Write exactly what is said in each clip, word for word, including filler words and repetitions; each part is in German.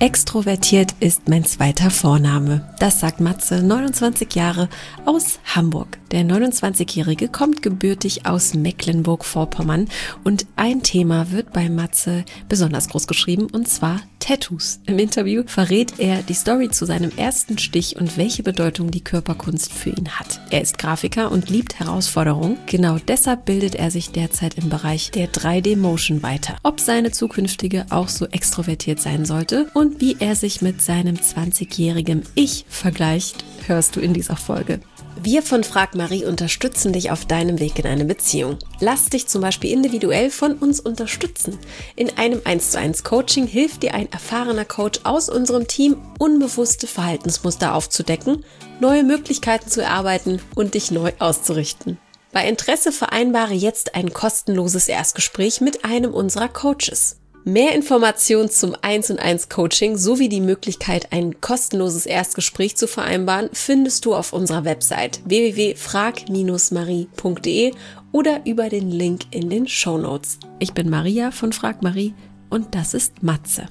Extrovertiert ist mein zweiter Vorname. Das sagt Matze, neunundzwanzig Jahre, aus Hamburg. Der neunundzwanzigjährige kommt gebürtig aus Mecklenburg-Vorpommern und ein Thema wird bei Matze besonders groß geschrieben, und zwar Tattoos. Im Interview verrät er die Story zu seinem ersten Stich und welche Bedeutung die Körperkunst für ihn hat. Er ist Grafiker und liebt Herausforderungen. Genau deshalb bildet er sich derzeit im Bereich der drei D Motion weiter. Ob seine zukünftige auch so extrovertiert sein sollte und wie er sich mit seinem zwanzigjährigen Ich vergleicht, hörst du in dieser Folge. Wir von Frag Marie unterstützen dich auf deinem Weg in eine Beziehung. Lass dich zum Beispiel individuell von uns unterstützen. In einem eins zu eins Coaching hilft dir ein erfahrener Coach aus unserem Team, unbewusste Verhaltensmuster aufzudecken, neue Möglichkeiten zu erarbeiten und dich neu auszurichten. Bei Interesse vereinbare jetzt ein kostenloses Erstgespräch mit einem unserer Coaches. Mehr Informationen zum eins zu eins Coaching sowie die Möglichkeit, ein kostenloses Erstgespräch zu vereinbaren, findest du auf unserer Website w w w punkt frag marie punkt d e oder über den Link in den Shownotes. Ich bin Maria von Frag Marie und das ist Matze.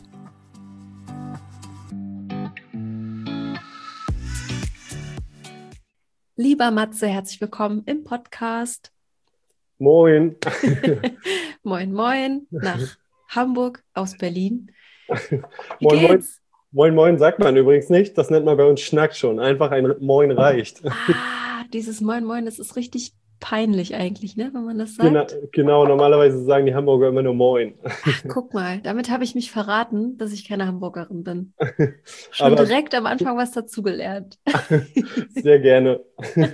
Lieber Matze, herzlich willkommen im Podcast. Moin. Moin, moin, nach Hamburg aus Berlin. Wie Moin, moin. geht's? Moin, moin sagt man übrigens nicht. Das nennt man bei uns Schnack schon. Einfach ein Moin reicht. Ah, dieses Moin, moin, das ist richtig peinlich eigentlich, ne, wenn man das Genau, sagt. genau, normalerweise sagen die Hamburger immer nur Moin. Ach, guck mal, damit habe ich mich verraten, dass ich keine Hamburgerin bin. Schon Aber direkt am Anfang was dazugelernt. sehr gerne.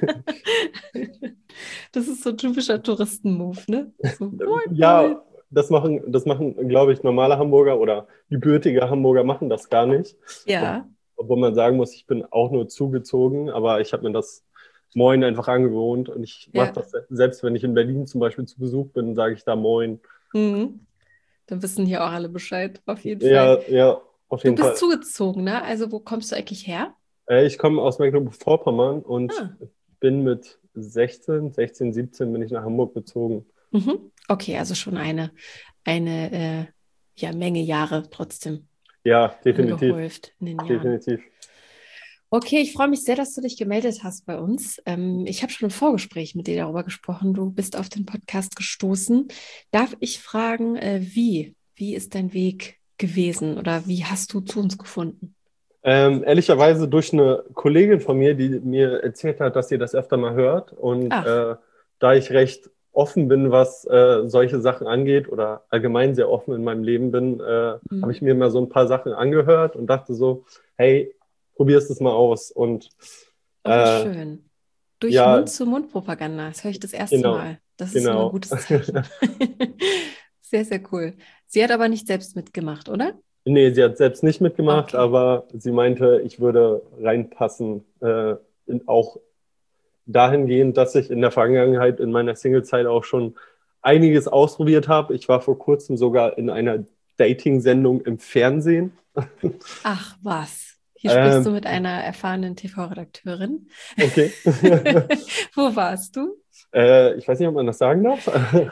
Das ist so ein typischer Touristen-Move, ne? So, moin, Ja, moin. das machen, das machen, glaube ich, normale Hamburger oder gebürtige Hamburger machen das gar nicht. Ja. Obwohl man sagen muss, ich bin auch nur zugezogen, aber ich habe mir das Moin einfach angewohnt und ich Ja. mache das selbst, wenn ich in Berlin zum Beispiel zu Besuch bin, sage ich da Moin. Mhm. Dann wissen hier auch alle Bescheid, auf jeden Ja, Fall. ja, auf Du jeden bist Fall. zugezogen, ne? Also wo kommst du eigentlich her? Äh, ich komme aus Mecklenburg-Vorpommern und Ah. bin mit sechzehn, sechzehn, siebzehn bin ich nach Hamburg gezogen. Mhm. Okay, also schon eine, eine äh, ja, Menge Jahre trotzdem Ja, definitiv, angehäuft in den Jahren. definitiv. Okay, ich freue mich sehr, dass du dich gemeldet hast bei uns. Ähm, ich habe schon im Vorgespräch mit dir darüber gesprochen. Du bist auf den Podcast gestoßen. Darf ich fragen, äh, wie? Wie ist dein Weg gewesen oder wie hast du zu uns gefunden? Ähm, ehrlicherweise durch eine Kollegin von mir, die mir erzählt hat, dass ihr das öfter mal hört. Und Ach. äh, da ich recht offen bin, was äh, solche Sachen angeht oder allgemein sehr offen in meinem Leben bin, äh, Mhm. habe ich mir mal so ein paar Sachen angehört und dachte so, hey, probierst es mal aus. Und Oh, wie äh, schön. Durch ja, Mund-zu-Mund-Propaganda, das höre ich das erste genau, Mal. Das ist immer ein genau. gutes Zeichen. Sehr, sehr cool. Sie hat aber nicht selbst mitgemacht, oder? Nee, sie hat selbst nicht mitgemacht, Okay. aber sie meinte, ich würde reinpassen, äh, in, auch dahingehend, dass ich in der Vergangenheit in meiner Singlezeit auch schon einiges ausprobiert habe. Ich war vor kurzem sogar in einer Dating-Sendung im Fernsehen. Ach, was? Hier sprichst du Ähm, mit einer erfahrenen T V-Redakteurin. okay. Wo warst du? äh, ich weiß nicht, ob man das sagen darf.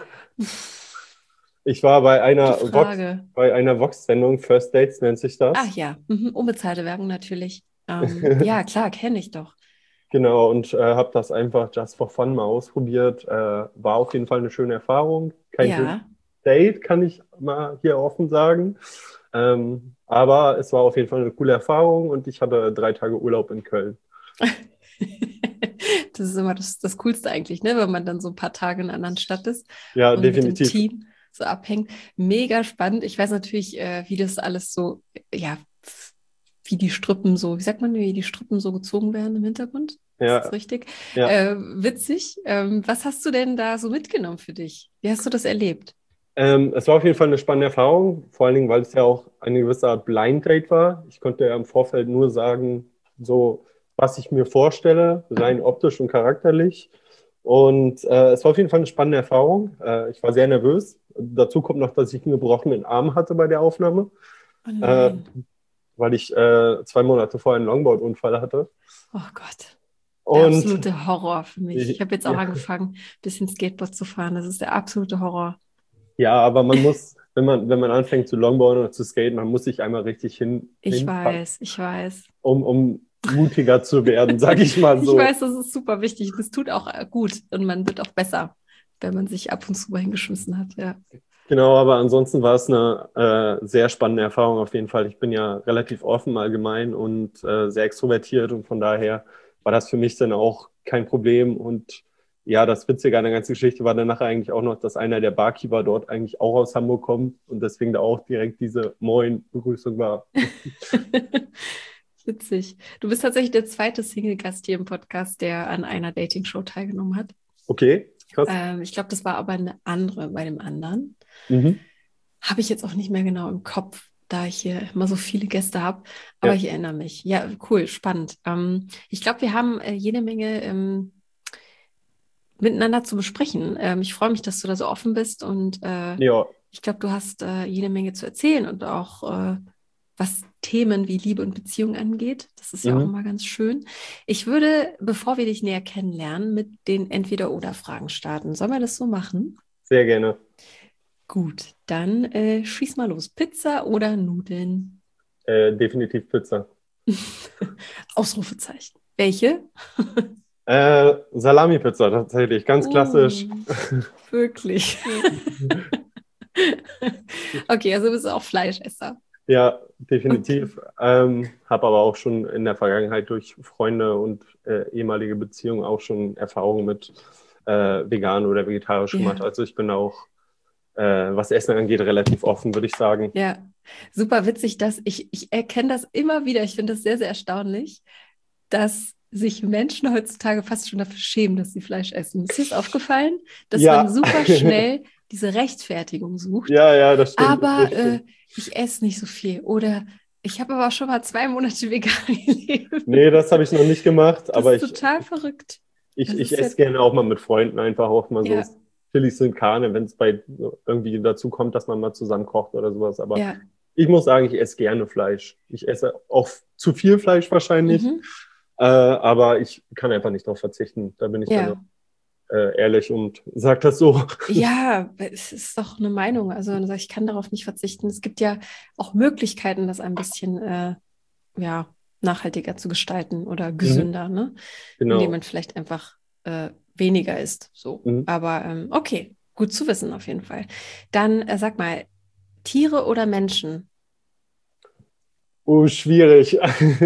Ich war bei Gute einer Vox, Frage. bei einer Vox-Sendung, First Dates nennt sich Ach das. ja, mhm. Unbezahlte Werbung natürlich. Ähm, ja, klar, kenne ich doch. Genau, und äh, habe das einfach just for fun mal ausprobiert. Äh, war auf jeden Fall eine schöne Erfahrung. Kein schönes Ja. Date, kann ich mal hier offen sagen. Ähm, aber es war auf jeden Fall eine coole Erfahrung und ich hatte drei Tage Urlaub in Köln. Das ist immer das, das Coolste eigentlich, ne? Wenn man dann so ein paar Tage in einer anderen Stadt ist Ja, und mit dem definitiv. Team so abhängt. Mega spannend. Ich weiß natürlich, äh, wie das alles so, ja, wie die Strippen so, wie sagt man, wie die Strippen so gezogen werden im Hintergrund? Ist das Ja, richtig? ja. Äh, witzig. Ähm, was hast du denn da so mitgenommen für dich? Wie hast du das erlebt? Ähm, es war auf jeden Fall eine spannende Erfahrung, vor allen Dingen, weil es ja auch eine gewisse Art Blind Date war. Ich konnte ja im Vorfeld nur sagen, so was ich mir vorstelle, rein optisch und charakterlich. Und äh, es war auf jeden Fall eine spannende Erfahrung. Äh, ich war sehr nervös. Dazu kommt noch, dass ich einen gebrochenen Arm hatte bei der Aufnahme, Oh äh, nein. weil ich äh, zwei Monate vorher einen Longboard-Unfall hatte. Oh Gott. Der Und absolute Horror für mich. Ich habe jetzt auch ja, angefangen, ein bisschen Skateboard zu fahren. Das ist der absolute Horror. ja, aber man muss, wenn man, wenn man anfängt zu Longboarden oder zu skaten, man muss sich einmal richtig hin, Ich hinpacken, weiß, ich weiß. um, um mutiger zu werden, sag ich mal so. Ich weiß, das ist super wichtig. Das tut auch äh, gut und man wird auch besser, wenn man sich ab und zu mal hingeschmissen hat, ja. Genau, aber ansonsten war es eine äh, sehr spannende Erfahrung auf jeden Fall. Ich bin ja relativ offen allgemein und äh, sehr extrovertiert und von daher war das für mich dann auch kein Problem. Und ja, das Witzige an der ganzen Geschichte war dann nachher eigentlich auch noch, dass einer der Barkeeper dort eigentlich auch aus Hamburg kommt und deswegen da auch direkt diese Moin-Begrüßung war. Witzig. Du bist tatsächlich der zweite Single-Gast hier im Podcast, der an einer Dating-Show teilgenommen hat. Okay, krass. Ähm, ich glaube, das war aber eine andere bei dem anderen. Mhm. Habe ich jetzt auch nicht mehr genau im Kopf, da ich hier immer so viele Gäste habe. Aber Ja. ich erinnere mich. Ja, cool, spannend. Ähm, ich glaube, wir haben äh, jede Menge ähm, miteinander zu besprechen. Ähm, ich freue mich, dass du da so offen bist und äh, Ja, ich glaube, du hast äh, jede Menge zu erzählen und auch äh, was Themen wie Liebe und Beziehung angeht. Das ist ja auch mhm. immer ganz schön. Ich würde, bevor wir dich näher kennenlernen, mit den Entweder-Oder-Fragen starten. Sollen wir das so machen? Sehr gerne. Gut, dann äh, schieß mal los. Pizza oder Nudeln? Äh, definitiv Pizza. Ausrufezeichen. Welche? Äh, Salami-Pizza tatsächlich, ganz klassisch. Uh, wirklich. Okay, also bist du auch Fleischesser. Ja, definitiv. Ähm, habe aber auch schon in der Vergangenheit durch Freunde und äh, ehemalige Beziehungen auch schon Erfahrungen mit äh, vegan oder vegetarisch Ja. gemacht. Also ich bin auch, äh, was Essen angeht, relativ offen, würde ich sagen. Ja, super witzig, dass ich, ich erkenne das immer wieder. Ich finde das sehr, sehr erstaunlich, dass sich Menschen heutzutage fast schon dafür schämen, dass sie Fleisch essen. Ist dir das aufgefallen, dass Ja. man super schnell diese Rechtfertigung sucht? Ja, ja, das stimmt. Aber das äh, stimmt. ich esse nicht so viel. Oder ich habe aber auch schon mal zwei Monate vegan gelebt. Nee, das habe ich noch nicht gemacht, Das aber ist ich, total verrückt. ich, Das ich ist esse ja- gerne auch mal mit Freunden einfach auch mal Ja. so Chilis in Karne, wenn es bei irgendwie dazu kommt, dass man mal zusammen kocht oder sowas. Aber Ja. ich muss sagen, ich esse gerne Fleisch. Ich esse auch zu viel Fleisch wahrscheinlich, Mhm. äh, aber ich kann einfach nicht darauf verzichten. Da bin ich Ja. dann äh, ehrlich und sage das so. Ja, es ist doch eine Meinung. Also wenn du sagst, ich kann darauf nicht verzichten. Es gibt ja auch Möglichkeiten, das ein bisschen äh, ja, nachhaltiger zu gestalten oder gesünder, ne? Indem Genau. man vielleicht einfach äh, weniger isst. So. Mhm. Aber ähm, okay, gut zu wissen auf jeden Fall. Dann äh, sag mal, Tiere oder Menschen? Oh, schwierig.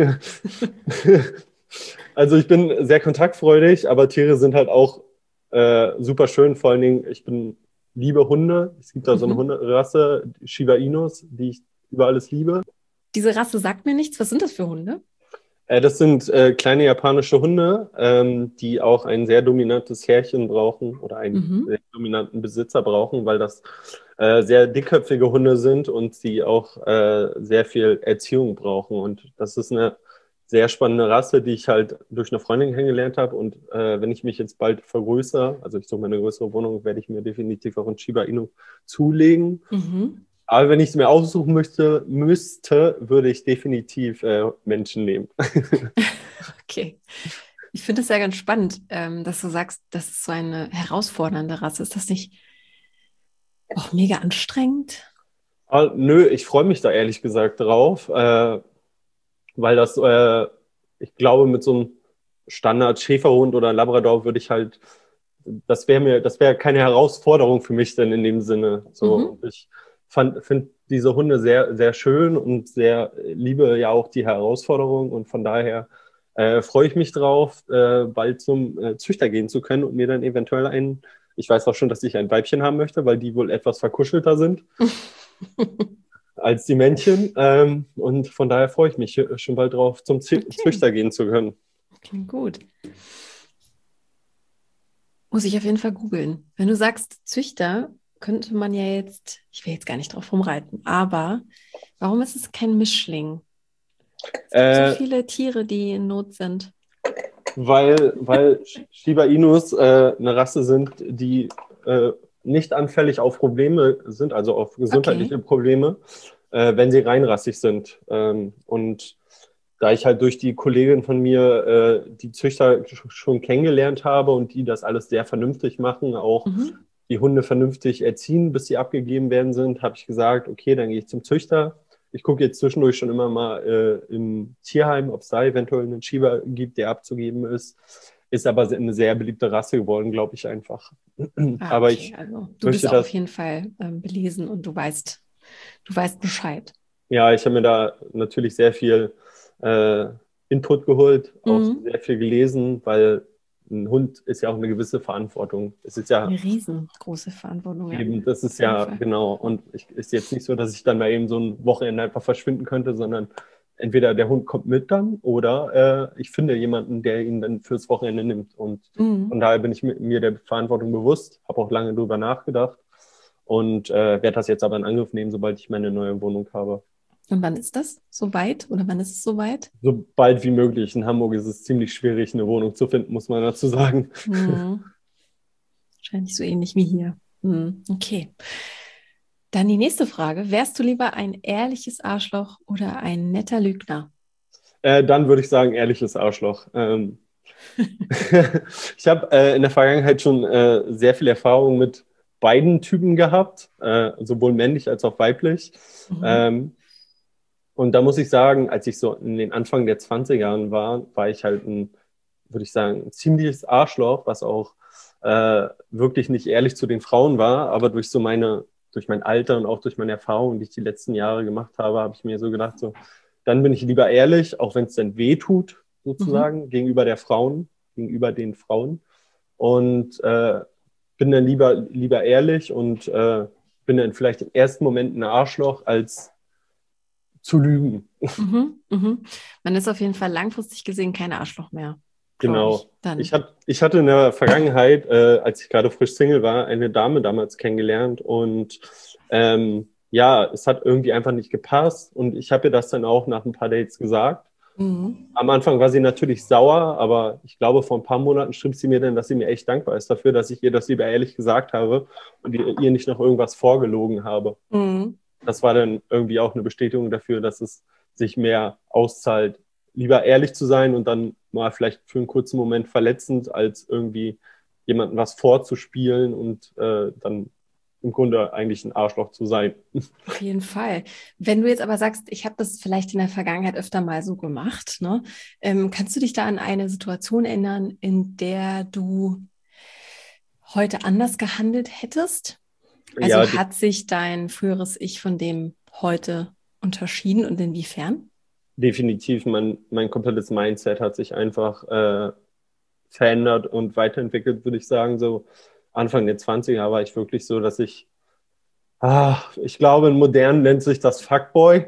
Also ich bin sehr kontaktfreudig, aber Tiere sind halt auch äh, super schön. Vor allen Dingen, ich bin liebe Hunde. Es gibt da so eine Mhm. Hunderasse, Shiba Inus, die ich über alles liebe. Diese Rasse sagt mir nichts. Was sind das für Hunde? Äh, das sind äh, kleine japanische Hunde, ähm, die auch ein sehr dominantes Herrchen brauchen oder einen Mhm. sehr dominanten Besitzer brauchen, weil das äh, sehr dickköpfige Hunde sind und sie auch äh, sehr viel Erziehung brauchen. Und das ist eine sehr spannende Rasse, die ich halt durch eine Freundin kennengelernt habe. Und äh, wenn ich mich jetzt bald vergrößere, also ich suche mir eine größere Wohnung, werde ich mir definitiv auch einen Shiba Inu zulegen. Mhm. Aber wenn ich es mir aussuchen möchte, müsste, würde ich definitiv äh, Menschen nehmen. Okay. Ich finde es ja ganz spannend, ähm, dass du sagst, dass es so eine herausfordernde Rasse ist. Ist das nicht auch mega anstrengend? Ah, nö, ich freue mich da ehrlich gesagt drauf, äh, weil das, äh, ich glaube, mit so einem Standard-Schäferhund oder Labrador würde ich halt, das wäre mir, das wäre keine Herausforderung für mich denn in dem Sinne. So, Mhm. und ich finde diese Hunde sehr, sehr schön und sehr liebe ja auch die Herausforderung und von daher äh, freue ich mich drauf, äh, bald zum äh, Züchter gehen zu können und mir dann eventuell einen, ich weiß auch schon, dass ich ein Weibchen haben möchte, weil die wohl etwas verkuschelter sind als die Männchen. Ähm, und von daher freue ich mich schon bald drauf, zum Zü Okay. Züchter gehen zu können. Klingt gut. Muss ich auf jeden Fall googeln. Wenn du sagst Züchter, könnte man ja jetzt, ich will jetzt gar nicht drauf rumreiten, aber warum ist es kein Mischling? Es gibt Äh, so viele Tiere, die in Not sind. weil, weil Shiba Inus äh, eine Rasse sind, die äh, nicht anfällig auf Probleme sind, also auf gesundheitliche Okay. Probleme, äh, wenn sie reinrassig sind. Ähm, und da ich halt durch die Kollegin von mir äh, die Züchter schon kennengelernt habe und die das alles sehr vernünftig machen, auch Mhm. die Hunde vernünftig erziehen, bis sie abgegeben werden sind, habe ich gesagt, okay, dann gehe ich zum Züchter. Ich gucke jetzt zwischendurch schon immer mal äh, im Tierheim, ob es da eventuell einen Schieber gibt, der abzugeben ist. Ist aber eine sehr beliebte Rasse geworden, glaube ich einfach. Ah, aber okay, ich also du möchte bist auch das, auf jeden Fall ähm, belesen und du weißt, du weißt Bescheid. ja, ich habe mir da natürlich sehr viel äh, Input geholt, auch Mhm. sehr viel gelesen, weil ein Hund ist ja auch eine gewisse Verantwortung. Es ist ja Eine riesengroße Verantwortung, ja, eben, das ist auf jeden ja Fall. genau. Und ich ist jetzt nicht so, dass ich dann mal eben so ein Wochenende einfach verschwinden könnte, sondern entweder der Hund kommt mit dann oder äh, ich finde jemanden, der ihn dann fürs Wochenende nimmt. Und Mhm. von daher bin ich mir der Verantwortung bewusst, habe auch lange drüber nachgedacht und äh, werde das jetzt aber in Angriff nehmen, sobald ich meine neue Wohnung habe. Und wann ist das soweit? Oder wann ist es soweit? So bald wie möglich. In Hamburg ist es ziemlich schwierig, eine Wohnung zu finden, muss man dazu sagen. Mhm. Wahrscheinlich so ähnlich wie hier. Mhm. Okay. Dann die nächste Frage. Wärst du lieber ein ehrliches Arschloch oder ein netter Lügner? Äh, dann würde ich sagen, ehrliches Arschloch. Ähm, ich habe äh, in der Vergangenheit schon äh, sehr viel Erfahrung mit beiden Typen gehabt, äh, sowohl männlich als auch weiblich. Mhm. Ähm, und da muss ich sagen, als ich so in den Anfang der zwanziger Jahren war, war ich halt ein, würde ich sagen, ein ziemliches Arschloch, was auch äh, wirklich nicht ehrlich zu den Frauen war, aber durch so meine, durch mein Alter und auch durch meine Erfahrungen, die ich die letzten Jahre gemacht habe, habe ich mir so gedacht, so, dann bin ich lieber ehrlich, auch wenn es dann weh tut, Mhm. sozusagen, gegenüber der Frauen, gegenüber den Frauen. Und äh, bin dann lieber, lieber ehrlich und äh, bin dann vielleicht im ersten Moment ein Arschloch, als zu lügen. Mhm. Mhm. Man ist auf jeden Fall langfristig gesehen kein Arschloch mehr, glaube ich. Genau. Ich, Dann. hab, ich hatte in der Vergangenheit, äh, als ich gerade frisch Single war, eine Dame damals kennengelernt und ähm, ja, es hat irgendwie einfach nicht gepasst und ich habe ihr das dann auch nach ein paar Dates gesagt. Mhm. Am Anfang war sie natürlich sauer, aber ich glaube, vor ein paar Monaten schrieb sie mir dann, dass sie mir echt dankbar ist dafür, dass ich ihr das lieber ehrlich gesagt habe und ihr, ihr nicht noch irgendwas vorgelogen habe. Mhm. Das war dann irgendwie auch eine Bestätigung dafür, dass es sich mehr auszahlt, lieber ehrlich zu sein und dann mal vielleicht für einen kurzen Moment verletzend, als irgendwie jemandem was vorzuspielen und äh, dann im Grunde eigentlich ein Arschloch zu sein. Auf jeden Fall. Wenn du jetzt aber sagst, ich habe das vielleicht in der Vergangenheit öfter mal so gemacht, ne? Ähm, kannst du dich da an eine Situation erinnern, in der du heute anders gehandelt hättest? Ja, Also hat sich dein früheres Ich von dem heute unterschieden und inwiefern? definitiv. Mein, mein komplettes Mindset hat sich einfach äh, verändert und weiterentwickelt, würde ich sagen. So Anfang der zwanziger war ich wirklich so, dass ich, ah, ich glaube, in modern nennt sich das Fuckboy.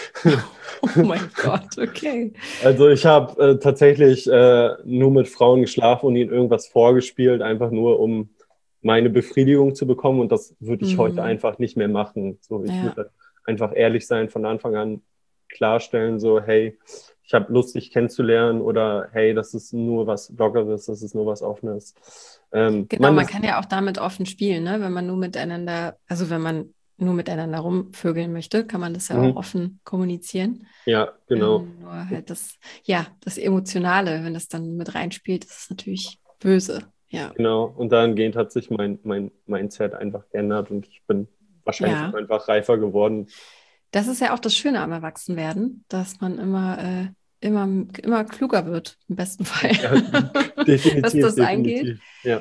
Oh mein Gott, okay. Also ich habe äh, tatsächlich äh, nur mit Frauen geschlafen und ihnen irgendwas vorgespielt, einfach nur um meine Befriedigung zu bekommen. Und das würde ich heute Hm, einfach nicht mehr machen. So, ich ja, würde einfach ehrlich sein, von Anfang an klarstellen, so, hey, ich habe Lust, dich kennenzulernen oder hey, das ist nur was Lockeres, das ist nur was Offenes. Ähm, genau, man man ist, kann ja auch damit offen spielen, ne? Wenn man nur miteinander, also wenn man nur miteinander rumvögeln möchte, kann man das ja auch mhm, offen kommunizieren. ja, genau. Ähm, nur halt das, ja, das Emotionale, wenn das dann mit reinspielt, ist es natürlich böse. Ja, Genau, und dahingehend hat sich mein, mein Mindset einfach geändert und ich bin wahrscheinlich auch ja. einfach reifer geworden. Das ist ja auch das Schöne am Erwachsenwerden, dass man immer, äh, immer, immer kluger wird, im besten Fall, Ja, was definitiv, das angeht. definitiv. Ja.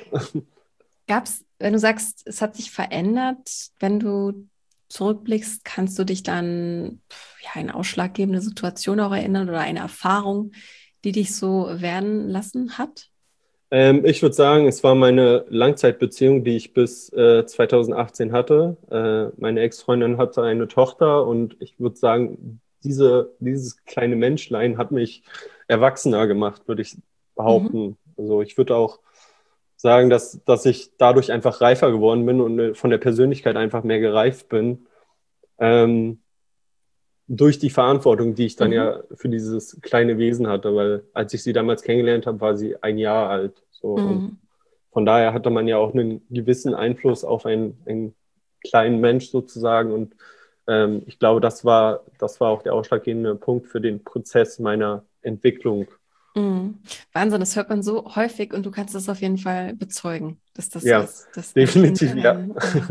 Gab es, wenn du sagst, es hat sich verändert, wenn du zurückblickst, kannst du dich dann pf, ja, eine ausschlaggebende Situation auch erinnern oder eine Erfahrung, die dich so werden lassen hat? Ähm, ich würde sagen, es war meine Langzeitbeziehung, die ich bis äh, zwanzig achtzehn hatte. Äh, meine Ex-Freundin hatte eine Tochter und ich würde sagen, diese, dieses kleine Menschlein hat mich erwachsener gemacht, würde ich Mhm. behaupten. Also ich würde auch sagen, dass, dass ich dadurch einfach reifer geworden bin und äh, von der Persönlichkeit einfach mehr gereift bin. Ähm, durch die Verantwortung, die ich dann Mhm. ja für dieses kleine Wesen hatte, weil als ich sie damals kennengelernt habe, war sie ein Jahr alt. So, und Mhm. von daher hatte man ja auch einen gewissen Einfluss auf einen, einen kleinen Mensch sozusagen. Und ähm, ich glaube, das war, das war auch der ausschlaggebende Punkt für den Prozess meiner Entwicklung. Mhm. Wahnsinn, das hört man so häufig und du kannst das auf jeden Fall bezeugen, dass das so Ja, ist, dass ein Kind definitiv, ja. ein, äh,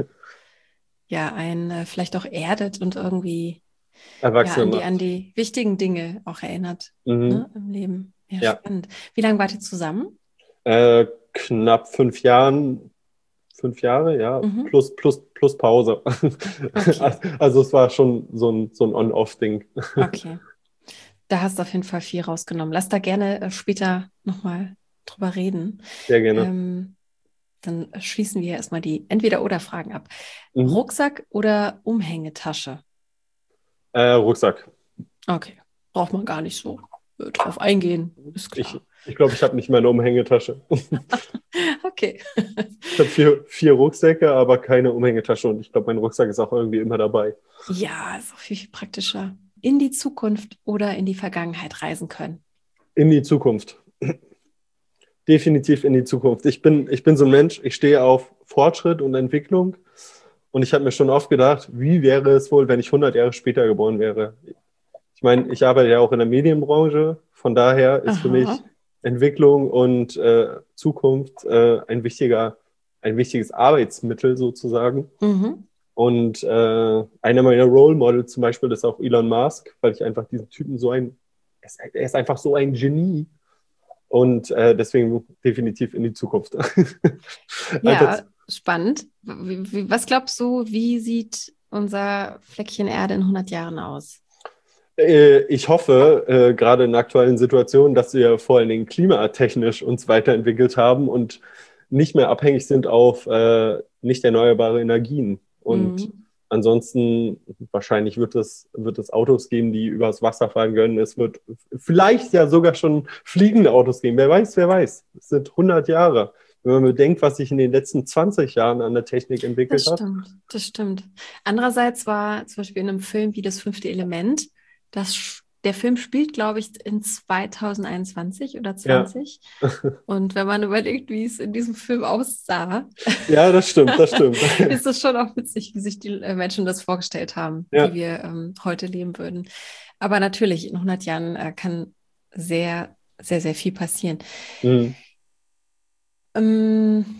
ja, ein äh, vielleicht auch erdet und irgendwie ja Erwachsene an die, macht. an die wichtigen Dinge auch erinnert, Mhm. ne, im Leben. Ja, Ja. spannend. Wie lange wart ihr zusammen? Äh, knapp fünf Jahren, fünf Jahre, ja, Mhm. plus, plus, plus Pause. Okay, Also es war schon so ein, so ein On-Off-Ding. okay. Da hast du auf jeden Fall viel rausgenommen. Lass da gerne äh, später nochmal drüber reden. Sehr gerne. Ähm, dann schließen wir erstmal die Entweder-Oder-Fragen ab. Mhm. Rucksack oder Umhängetasche? Äh, Rucksack. Okay, braucht man gar nicht so äh, drauf eingehen, ist Ich, klar. ich glaube, ich habe nicht meine Umhängetasche. Okay. Ich habe vier, vier Rucksäcke, aber keine Umhängetasche und ich glaube, mein Rucksack ist auch irgendwie immer dabei. Ja, ist auch viel, viel praktischer. In die Zukunft oder in die Vergangenheit reisen können. In die Zukunft. Definitiv in die Zukunft. Ich bin, ich bin so ein Mensch, ich stehe auf Fortschritt und Entwicklung und ich habe mir schon oft gedacht, wie wäre es wohl, wenn ich hundert Jahre später geboren wäre? Ich meine, ich arbeite ja auch in der Medienbranche, von daher ist für Aha. mich Entwicklung und äh, Zukunft äh, ein wichtiger, ein wichtiges Arbeitsmittel sozusagen. Mhm. Und äh, einer meiner Role Models zum Beispiel ist auch Elon Musk, weil ich einfach diesen Typen so ein, er ist, er ist einfach so ein Genie. Und äh, deswegen definitiv in die Zukunft. Einfach, Ja, spannend. Wie, wie, was glaubst du, wie sieht unser Fleckchen Erde in hundert Jahren aus? äh, ich hoffe, äh, gerade in der aktuellen Situation, dass wir vor allen Dingen klimatechnisch uns weiterentwickelt haben und nicht mehr abhängig sind auf äh, nicht erneuerbare Energien. Und Mhm. ansonsten wahrscheinlich wird es, wird es Autos geben, die übers Wasser fahren können. Es wird vielleicht ja sogar schon fliegende Autos geben. Wer weiß, wer weiß. Es sind hundert Jahre. Wenn man bedenkt, was sich in den letzten zwanzig Jahren an der Technik entwickelt Das hat. stimmt, das stimmt. Andererseits war zum Beispiel in einem Film wie Das fünfte Element, das, sch- der Film spielt, glaube ich, in zwanzig einundzwanzig oder Ja, zwanzig. Und wenn man überlegt, wie es in diesem Film aussah, ja, das stimmt, das stimmt. ist es schon auch witzig, wie sich die äh, Menschen das vorgestellt haben, wie Ja. wir ähm, heute leben würden. Aber natürlich, in hundert Jahren äh, kann sehr, sehr, sehr viel passieren. Mhm. Ähm,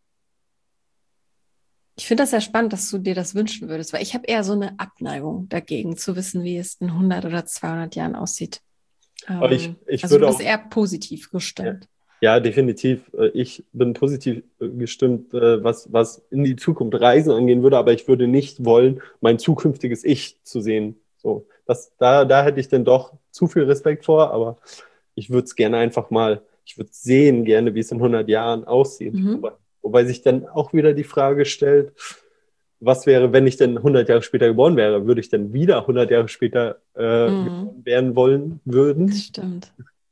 Ich finde das sehr spannend, dass du dir das wünschen würdest, weil ich habe eher so eine Abneigung dagegen, zu wissen, wie es in hundert oder zweihundert Jahren aussieht. Aber ich, Ähm, ich also du würde bist auch, eher positiv ja, gestimmt. ja, definitiv. Äh, Ich bin positiv äh, gestimmt, äh, was, was in die Zukunft Reisen angehen würde, aber ich würde nicht wollen, mein zukünftiges Ich zu sehen. So, das, da, da hätte ich dann doch zu viel Respekt vor, aber ich würde es gerne einfach mal, ich würde sehen gerne, wie es in hundert Jahren aussieht. Mhm. Wobei, wobei sich dann auch wieder die Frage stellt, was wäre, wenn ich denn hundert Jahre später geboren wäre? Würde ich dann wieder hundert Jahre später äh, Mhm. geboren werden wollen Das würden? stimmt.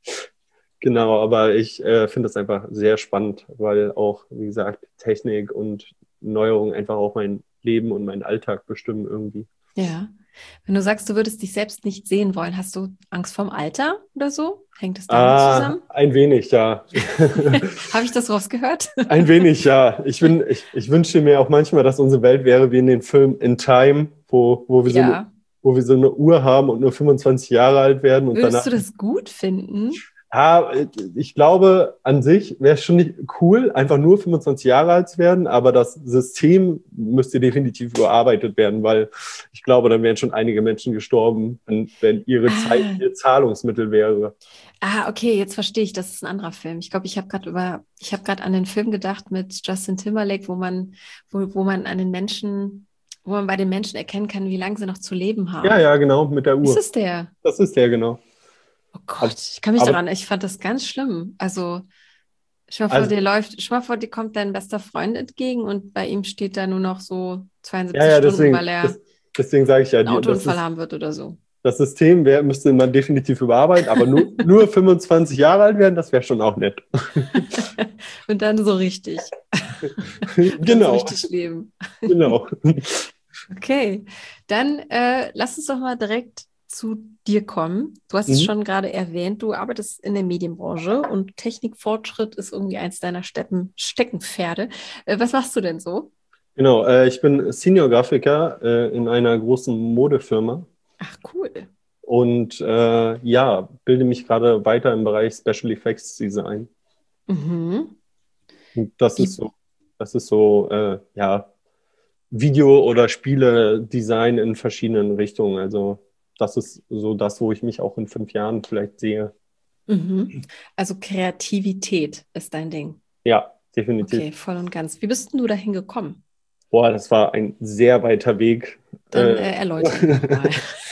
Genau, aber ich äh, finde das einfach sehr spannend, weil auch, wie gesagt, Technik und Neuerungen einfach auch mein Leben und meinen Alltag bestimmen irgendwie. Ja. Wenn du sagst, du würdest dich selbst nicht sehen wollen, hast du Angst vorm Alter oder so? Hängt es damit Ah, zusammen? ein wenig, ja. Habe ich das rausgehört? Ein wenig, ja. Ich, bin, ich, ich wünsche mir auch manchmal, dass unsere Welt wäre wie in den Film In Time, wo, wo wir so eine, Ja. wo wir so eine Uhr haben und nur fünfundzwanzig Jahre alt werden und Würdest danach. du das gut finden? Ja, ich glaube, an sich wäre es schon nicht cool, einfach nur fünfundzwanzig Jahre alt zu werden, aber das System müsste definitiv überarbeitet werden, weil ich glaube, dann wären schon einige Menschen gestorben, wenn, wenn ihre Zeit Ah, ihr Zahlungsmittel wäre. ah, okay, jetzt verstehe ich, das ist ein anderer Film. Ich glaube, ich habe gerade über, ich habe gerade an den Film gedacht mit Justin Timberlake, wo man, wo, wo man an den Menschen, wo man bei den Menschen erkennen kann, wie lange sie noch zu leben Ja, haben. ja, genau, mit der Ist Uhr. es der? Das ist der, genau. Oh Aber, Gott, ich kann mich aber daran, ich fand das ganz schlimm. Also, stell mal vor, also, dir läuft, stell mal vor, dir kommt dein bester Freund entgegen und bei ihm steht da nur noch so ja, zweiundsiebzig ja, Stunden, deswegen, weil er das, deswegen sage ich ja, einen die, das Autounfall ist, haben wird oder so. das System wär, müsste man definitiv überarbeiten, aber nur, nur fünfundzwanzig Jahre alt werden, das wäre schon auch nett. Und dann so richtig. Und dann so Genau, richtig leben. genau. Okay, dann äh, lass uns doch mal direkt zu dir kommen. Du hast es Mhm. schon gerade erwähnt, du arbeitest in der Medienbranche und Technikfortschritt ist irgendwie eins deiner Steppen, Steckenpferde. Äh, was machst du denn so? Genau, äh, ich bin Senior-Grafiker äh, in einer großen Modefirma. Ach, cool. und äh, ja, bilde mich gerade weiter im Bereich Special Effects Design. Mhm. Und das Wie, ist so, das ist so, äh, ja, Video- oder Spiele-Design in verschiedenen Richtungen. Also das ist so das, wo ich mich auch in fünf Jahren vielleicht sehe. mhm. Also Kreativität ist dein Ding. Ja, definitiv. Okay, voll und ganz. Wie bist denn du dahin gekommen? Boah, das war ein sehr weiter Weg. Dann Äh, äh, erläutere doch mal.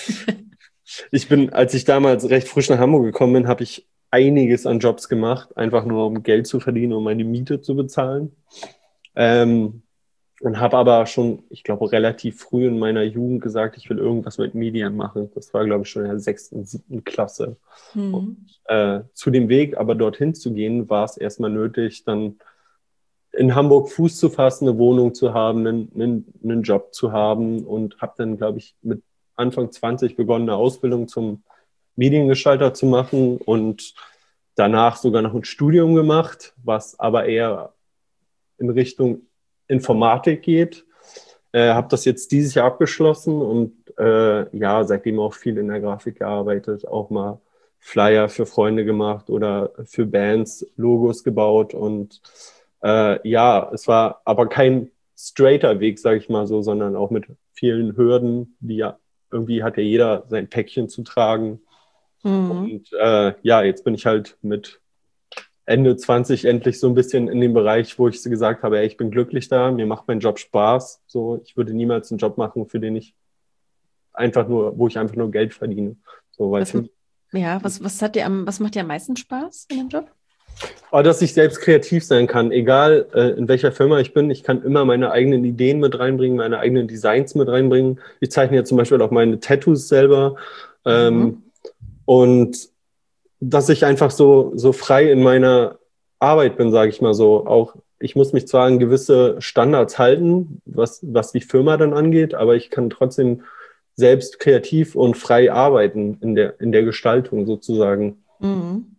Ich bin, als ich damals recht frisch nach Hamburg gekommen bin, habe ich einiges an Jobs gemacht, einfach nur um Geld zu verdienen, um meine Miete zu bezahlen. Ähm, und habe aber schon, ich glaube, relativ früh in meiner Jugend gesagt, ich will irgendwas mit Medien machen. Das war, glaube ich, schon in der sechsten, siebten Klasse. Und, Hm. äh, zu dem Weg, aber dorthin zu gehen, war es erstmal nötig, dann in Hamburg Fuß zu fassen, eine Wohnung zu haben, einen, einen, einen Job zu haben und habe dann, glaube ich, mit Anfang zwanzig begonnen, eine Ausbildung zum Mediengestalter zu machen und danach sogar noch ein Studium gemacht, was aber eher in Richtung Informatik geht. Äh, habe das jetzt dieses Jahr abgeschlossen und äh, ja, seitdem auch viel in der Grafik gearbeitet, auch mal Flyer für Freunde gemacht oder für Bands Logos gebaut und äh, ja, es war aber kein straighter Weg, sage ich mal so, sondern auch mit vielen Hürden, die ja irgendwie hat ja jeder sein Päckchen zu tragen. Mhm. Und äh, ja, jetzt bin ich halt mit Ende zwanzig endlich so ein bisschen in dem Bereich, wo ich gesagt habe, ey, ich bin glücklich da, mir macht mein Job Spaß. So, ich würde niemals einen Job machen, für den ich einfach nur, wo ich einfach nur Geld verdiene. So, weil Was, für, ja, was, was hat dir am, was macht dir am meisten Spaß in dem Job? aber dass ich selbst kreativ sein kann, egal äh, in welcher Firma ich bin, ich kann immer meine eigenen Ideen mit reinbringen, meine eigenen Designs mit reinbringen. Ich zeichne ja zum Beispiel auch meine Tattoos selber. Ähm, Mhm. und dass ich einfach so, so frei in meiner Arbeit bin, sage ich mal so. Auch ich muss mich zwar an gewisse Standards halten, was, was die Firma dann angeht, aber ich kann trotzdem selbst kreativ und frei arbeiten in der, in der Gestaltung sozusagen. Mhm.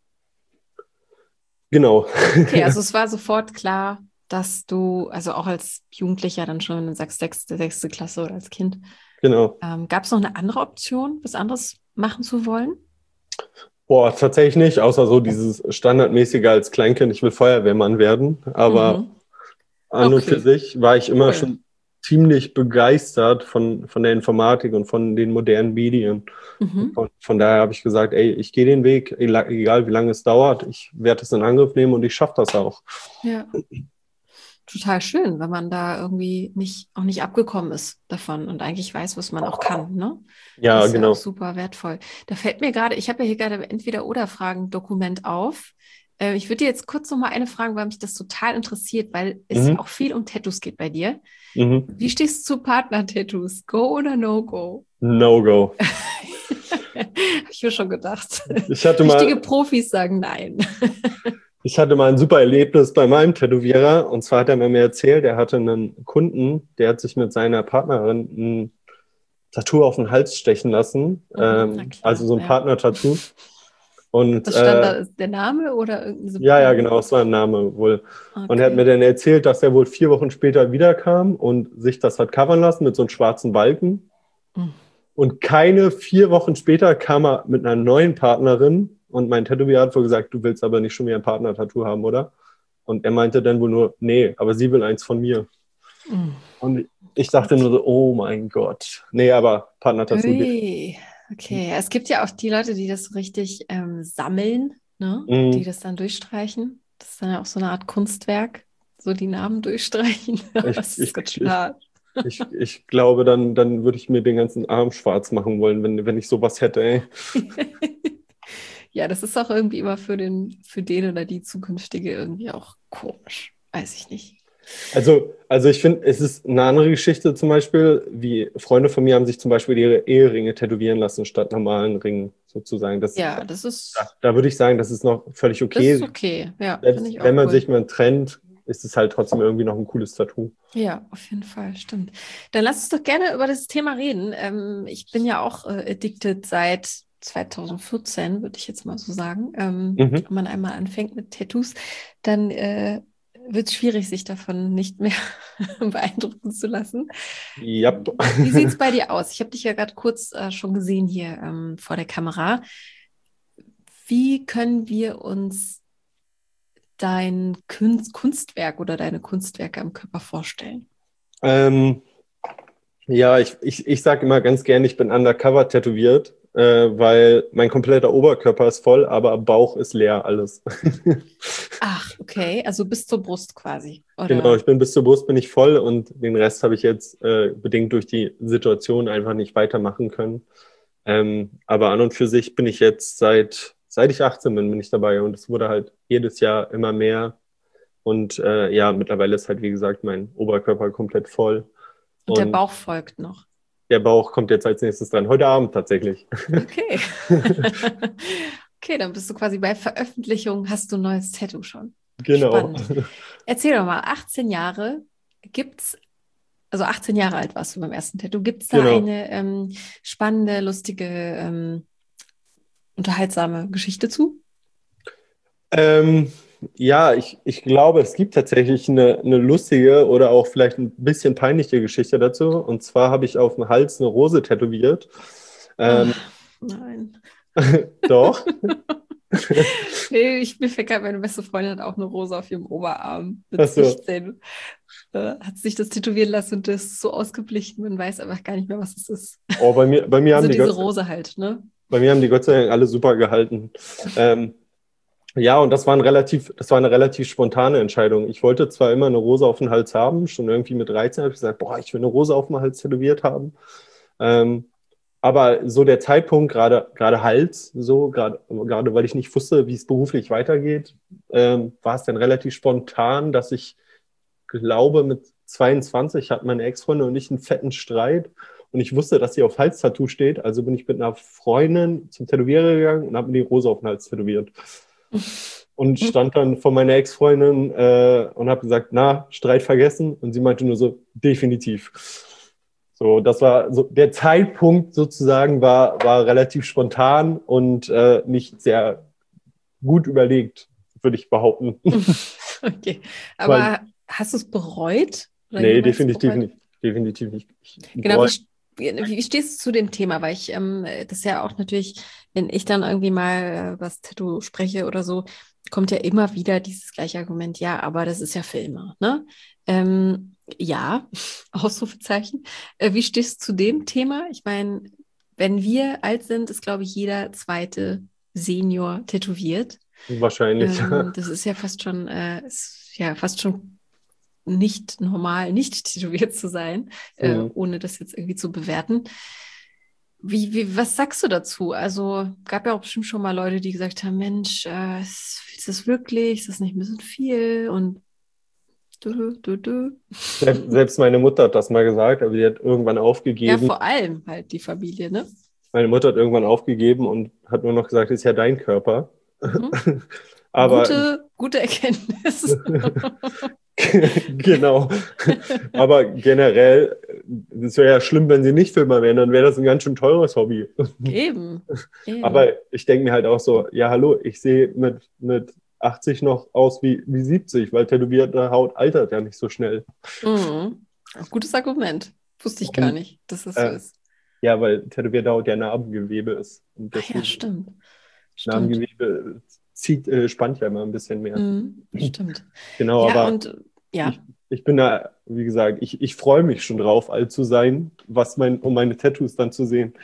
Genau. Okay, also es war sofort klar, dass du, also auch als Jugendlicher dann schon, wenn du sagst, sechste, sechste Klasse oder als Kind, Genau. ähm, gab es noch eine andere Option, was anderes machen zu wollen? Boah, tatsächlich nicht, außer so dieses Standardmäßige als Kleinkind, ich will Feuerwehrmann werden. Aber Mhm. an und für Okay, sich war ich immer cool. schon ziemlich begeistert von, von der Informatik und von den modernen Medien. Und Mhm. von, von daher habe ich gesagt, ey, ich gehe den Weg, egal wie lange es dauert, ich werde es in Angriff nehmen und ich schaffe das auch. Ja, total schön, wenn man da irgendwie nicht, auch nicht abgekommen ist davon und eigentlich weiß, was man auch kann, ne? Ja, Das ist ja auch genau. super wertvoll. Da fällt mir gerade, ich habe ja hier gerade Entweder-Oder-Fragen-Dokument auf. Äh, ich würde dir jetzt kurz noch mal eine fragen, weil mich das total interessiert, weil es ja Mhm. auch viel um Tattoos geht bei dir. Mhm. Wie stehst du zu Partner-Tattoos? Go oder No-Go? No-Go. Habe ich mir schon gedacht. Ich hatte Richtige mal, Profis sagen nein. ich hatte mal ein super Erlebnis bei meinem Tätowierer und zwar hat er mir erzählt, er hatte einen Kunden, der hat sich mit seiner Partnerin ein Tattoo auf den Hals stechen lassen, Mhm, na ähm, also klar, so ein ja. Partner-Tattoo. Und Was stand äh, da? Ist der Name oder irgendein ja, ja, Symbol? genau, das war ein Name wohl. Und er hat mir Okay. dann erzählt, dass er wohl vier Wochen später wiederkam und sich das hat covern lassen mit so einem schwarzen Balken. Mhm. Und keine vier Wochen später kam er mit einer neuen Partnerin und mein Tätowierer hat wohl gesagt, du willst aber nicht schon wieder ein Partner-Tattoo haben, oder? Und er meinte dann wohl nur, nee, aber sie will eins von mir. Mhm. Und ich dachte nur Gott. so, oh mein Gott. Nee, aber Partner-Tattoo. Ui. Okay, es gibt ja auch die Leute, die das so richtig ähm, sammeln, ne? Die Mhm. das dann durchstreichen. Das ist dann ja auch so eine Art Kunstwerk, so die Namen durchstreichen. Ich, Das ist ich, ganz schön ich, hart. ich, ich glaube, dann, dann würde ich mir den ganzen Arm schwarz machen wollen, wenn, wenn ich sowas hätte, ey. Ja, das ist auch irgendwie immer für den, für den oder die zukünftige irgendwie auch komisch. Weiß ich nicht. Also, also ich finde, es ist eine andere Geschichte zum Beispiel, wie Freunde von mir haben sich zum Beispiel ihre Eheringe tätowieren lassen statt normalen Ringen sozusagen. Das, Ja, das da, ist, da würde ich sagen, das ist noch völlig das ist okay. okay. Ja, finde Selbst ich wenn auch man cool. sich mal trennt, ist es halt trotzdem irgendwie noch ein cooles Tattoo. Ja, auf jeden Fall, stimmt. Dann lass uns doch gerne über das Thema reden. Ähm, ich bin ja auch äh, addicted seit zwanzig vierzehn, würde ich jetzt mal so sagen. Ähm, Mhm. wenn man einmal anfängt mit Tattoos, dann äh, wird es schwierig, sich davon nicht mehr beeindrucken zu lassen. Ja. Wie sieht es bei dir aus? Ich habe dich ja gerade kurz äh, schon gesehen hier ähm, vor der Kamera. Wie können wir uns dein Kunst Kunstwerk oder deine Kunstwerke am Körper vorstellen? Ähm, ja, ich, ich, ich sage immer ganz gerne, ich bin undercover tätowiert, äh, weil mein kompletter Oberkörper ist voll, aber Bauch ist leer, alles. Ach, okay, also bis zur Brust quasi, Genau, oder? ich bin bis zur Brust bin ich voll und den Rest habe ich jetzt äh, bedingt durch die Situation einfach nicht weitermachen können. Ähm, aber an und für sich bin ich jetzt seit, seit ich achtzehn bin, bin ich dabei und es wurde halt jedes Jahr immer mehr. Und äh, ja, mittlerweile ist halt, wie gesagt, mein Oberkörper komplett voll. Und der Und Bauch folgt noch. der Bauch kommt jetzt als nächstes dran. Heute Abend tatsächlich. Okay. Okay, dann bist du quasi bei Veröffentlichung, hast du ein neues Tattoo schon. Genau. Spannend. Erzähl doch mal, achtzehn Jahre, gibt's, also achtzehn Jahre alt warst du beim ersten Tattoo, gibt es da Genau. eine ähm, spannende, lustige, ähm, unterhaltsame Geschichte zu? Ähm, ja, ich, ich glaube, es gibt tatsächlich eine, eine lustige oder auch vielleicht ein bisschen peinliche Geschichte dazu. Und zwar habe ich auf dem Hals eine Rose tätowiert. Ähm, Ach, nein. doch. Nee, ich, mir fällt gerade, meine beste Freundin hat auch eine Rose auf ihrem Oberarm mit Achso. sechzehn. Äh, hat sich das tätowieren lassen und das ist so ausgeblichen, man weiß einfach gar nicht mehr, was es ist. Oh, bei mir, bei mir haben Also die diese Gott, Rose halt, ne? bei mir haben die Gott sei Dank alle super gehalten. Ähm, ja, und das war ein relativ, das war eine relativ spontane Entscheidung. Ich wollte zwar immer eine Rose auf dem Hals haben, schon irgendwie mit dreizehn habe ich gesagt, boah, ich will eine Rose auf dem Hals tätowiert haben. Ähm, aber so der Zeitpunkt, gerade gerade Hals, so gerade gerade weil ich nicht wusste, wie es beruflich weitergeht, ähm, war es dann relativ spontan, dass ich glaube, mit zweiundzwanzig hatten meine Ex-Freundin und ich einen fetten Streit und ich wusste, dass sie auf Hals-Tattoo steht, also bin ich mit einer Freundin zum Tätowierer gegangen und habe mir die Rose auf den Hals tätowiert. Und stand dann vor meiner Ex-Freundin äh, und habe gesagt, na, Streit vergessen? Und sie meinte nur so, definitiv. So, das war so, der Zeitpunkt sozusagen war, war relativ spontan und äh, nicht sehr gut überlegt, würde ich behaupten. Okay, Weil, aber hast du es bereut oder nee, jemals definitiv bereut? nicht. Definitiv nicht. Ich Genau, bereue. wie, wie, wie stehst du zu dem Thema? Weil ich, ähm, das ist ja auch natürlich, wenn ich dann irgendwie mal äh, was Tattoo spreche oder so, kommt ja immer wieder dieses gleiche Argument, ja, aber das ist ja für immer, ne? Ähm, ja, Ausrufezeichen. Äh, wie stehst du zu dem Thema? Ich meine, wenn wir alt sind, ist, glaube ich, jeder zweite Senior tätowiert. Wahrscheinlich. Ähm, das ist ja fast schon, äh, ist ja fast schon nicht normal, nicht tätowiert zu sein, äh, Hm. ohne das jetzt irgendwie zu bewerten. Wie, wie, was sagst du dazu? Also gab ja auch bestimmt schon mal Leute, die gesagt haben, Mensch, äh, ist, ist das wirklich, ist das nicht ein bisschen viel? Und du, du, du. Selbst, selbst meine Mutter hat das mal gesagt, aber sie hat irgendwann Ja, aufgegeben. vor allem halt die Familie, ne? Meine Mutter hat irgendwann aufgegeben und hat nur noch gesagt, ist ja dein Körper. Mhm. Aber Gute, gute Erkenntnis. genau. Aber generell, es wäre ja schlimm, wenn sie nicht Filmer wären, dann wäre das ein ganz schön teures Hobby. Eben, eben. Aber ich denke mir halt auch so, ja, hallo, ich sehe mit, mit achtzig noch aus wie, wie siebzig, weil tätowierte Haut altert ja nicht so schnell. Mhm. Gutes Argument. Wusste ich gar Und nicht, dass das so äh, ist. ja, weil tätowierte Haut ja Narbengewebe ist. Und Ach ja, deswegen stimmt. Stimmt. Narbengewebe zieht, äh, spannt ja immer ein bisschen mehr. Mhm. Stimmt. Genau, Ja, aber und äh, ja. ich, ich bin da, wie gesagt, ich, ich freue mich schon drauf, alt zu sein, was mein, um meine Tattoos dann zu sehen.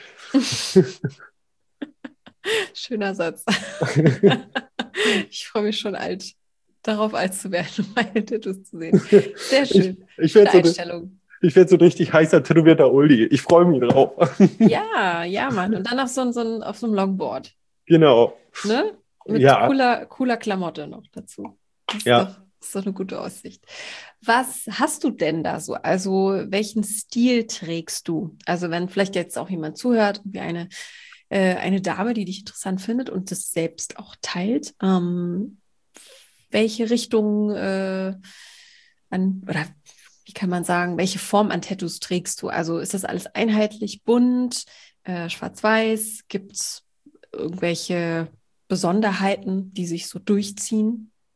Schöner Satz. Ich freue mich schon alt, darauf alt zu werden, um meine Tattoos zu sehen. Sehr Ich, schön. ich Schöne werde so, Einstellung. ich werd so ein richtig heißer tätowierter Uli. Ich freue mich drauf. Ja, ja, Mann. Und dann auf so, ein- so, ein- auf so einem Longboard. Genau. Ne? Mit Ja, cooler, cooler Klamotte noch dazu. Das ist doch, ja. das ist doch eine gute Aussicht. Was hast du denn da so? Also, welchen Stil trägst du? Also, wenn vielleicht jetzt auch jemand zuhört, wie eine, äh, eine Dame, die dich interessant findet und das selbst auch teilt, ähm, welche Richtung äh, an, oder wie kann man sagen, welche Form an Tattoos trägst du? Also, ist das alles einheitlich, bunt, äh, schwarz-weiß? Gibt es irgendwelche Besonderheiten, die sich so durchziehen?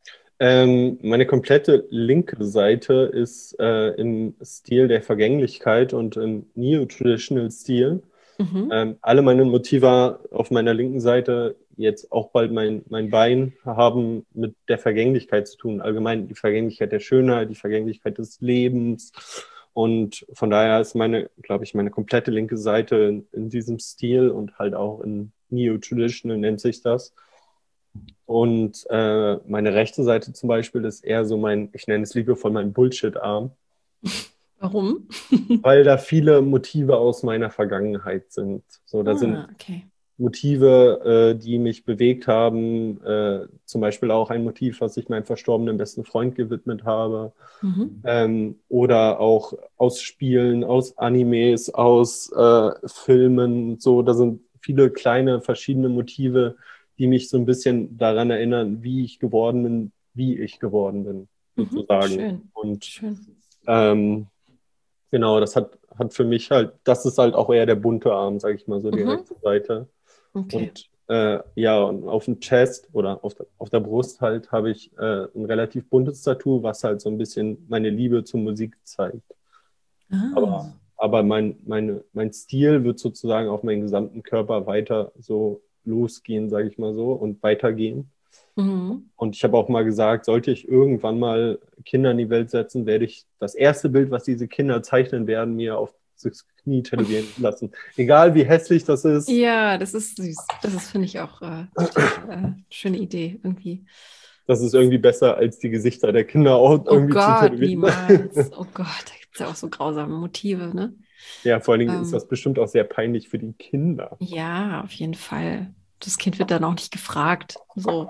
Ähm, meine komplette linke Seite ist äh, im Stil der Vergänglichkeit und im Neo-Traditional-Stil. Mhm. Ähm, alle meine Motive auf meiner linken Seite, jetzt auch bald mein, mein Bein, haben mit der Vergänglichkeit zu tun. Allgemein die Vergänglichkeit der Schönheit, die Vergänglichkeit des Lebens. Und von daher ist meine, glaube ich, meine komplette linke Seite in, in diesem Stil und halt auch in Neo-Traditional nennt sich das. Und äh, meine rechte Seite zum Beispiel ist eher so mein, ich nenne es liebevoll mein Bullshit-Arm, Warum? weil da viele Motive aus meiner Vergangenheit sind. So, da sind Ah, okay. Motive, äh, die mich bewegt haben. Äh, zum Beispiel auch ein Motiv, was ich meinem verstorbenen besten Freund gewidmet habe. Mhm. Ähm, oder auch aus Spielen, aus Animes, aus äh, Filmen. So, da sind viele kleine verschiedene Motive, die mich so ein bisschen daran erinnern, wie ich geworden bin, wie ich geworden bin, Mhm. sozusagen. Schön. Und Schön. ähm, genau, das hat, hat für mich halt, das ist halt auch eher der bunte Arm, sage ich mal, so die Mhm. rechte Seite. Okay. Und äh, ja, und auf dem Chest oder auf der, auf der Brust halt habe ich äh, ein relativ buntes Tattoo, was halt so ein bisschen meine Liebe zur Musik zeigt. Aber, Ah. aber mein, meine, mein Stil wird sozusagen auf meinen gesamten Körper weiter so losgehen, sage ich mal so, und weitergehen. Mhm. Und ich habe auch mal gesagt, sollte ich irgendwann mal Kinder in die Welt setzen, werde ich das erste Bild, was diese Kinder zeichnen werden, mir auf das Knie tätowieren lassen. Egal wie hässlich das ist. Ja, das ist süß. Das ist, finde ich, auch äh, total äh, schöne Idee irgendwie. Das ist irgendwie besser, als die Gesichter der Kinder auch Oh irgendwie zu Gott, tätowieren. niemals. Oh Gott, da gibt es ja auch so grausame Motive, ne? Ja, vor allen Dingen ist das Ähm, bestimmt auch sehr peinlich für die Kinder. ja, auf jeden Fall. Das Kind wird dann auch nicht gefragt, so,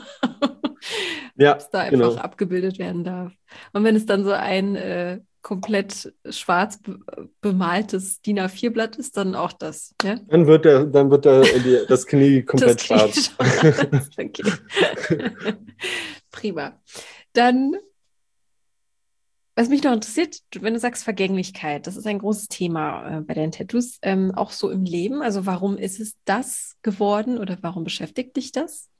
ob Ja, es da einfach genau. abgebildet werden darf. Und wenn es dann so ein äh, komplett schwarz be bemaltes D I N A vier Blatt ist, dann auch das, ja? Dann wird der, dann wird der, die, das Knie Das komplett Knie schwarz. schwarz. Okay. Prima. Dann, was mich noch interessiert, du- wenn du sagst Vergänglichkeit, das ist ein großes Thema äh, bei deinen Tattoos, ähm, auch so im Leben. Also warum ist es das geworden oder warum beschäftigt dich das?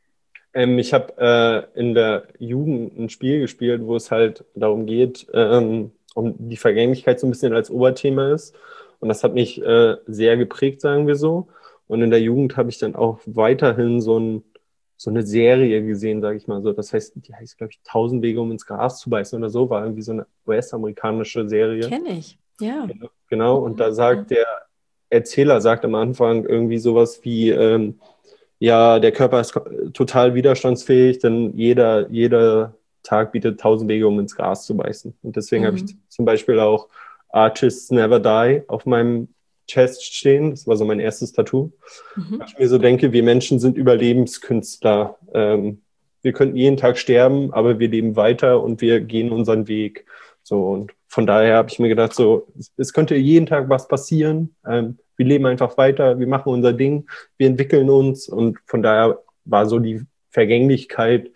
Ähm, ich habe äh, in der Jugend ein Spiel gespielt, wo es halt darum geht, ähm, um die Vergänglichkeit so ein bisschen als Oberthema ist. Und das hat mich äh, sehr geprägt, sagen wir so. Und in der Jugend habe ich dann auch weiterhin so, ein, so eine Serie gesehen, sage ich mal so. Das heißt, die heißt, glaube ich, Tausend Wege, um ins Gras zu beißen oder so, war irgendwie so eine U S-amerikanische Serie. Kenne ich, ja. Genau, und Mhm. da sagt Mhm. der Erzähler, sagt am Anfang irgendwie sowas wie, ähm, ja, der Körper ist total widerstandsfähig, denn jeder, jeder Tag bietet tausend Wege, um ins Gras zu beißen. Und deswegen habe ich Mhm. zum Beispiel auch Artists Never Die auf meinem Chest stehen. Das war so mein erstes Tattoo. Weil Mhm. ich mir so denke, wir Menschen sind Überlebenskünstler. Ähm, wir könnten jeden Tag sterben, aber wir leben weiter und wir gehen unseren Weg. So, und von daher habe ich mir gedacht, so, es, es könnte jeden Tag was passieren. Ähm, wir leben einfach weiter, wir machen unser Ding, wir entwickeln uns und von daher war so die Vergänglichkeit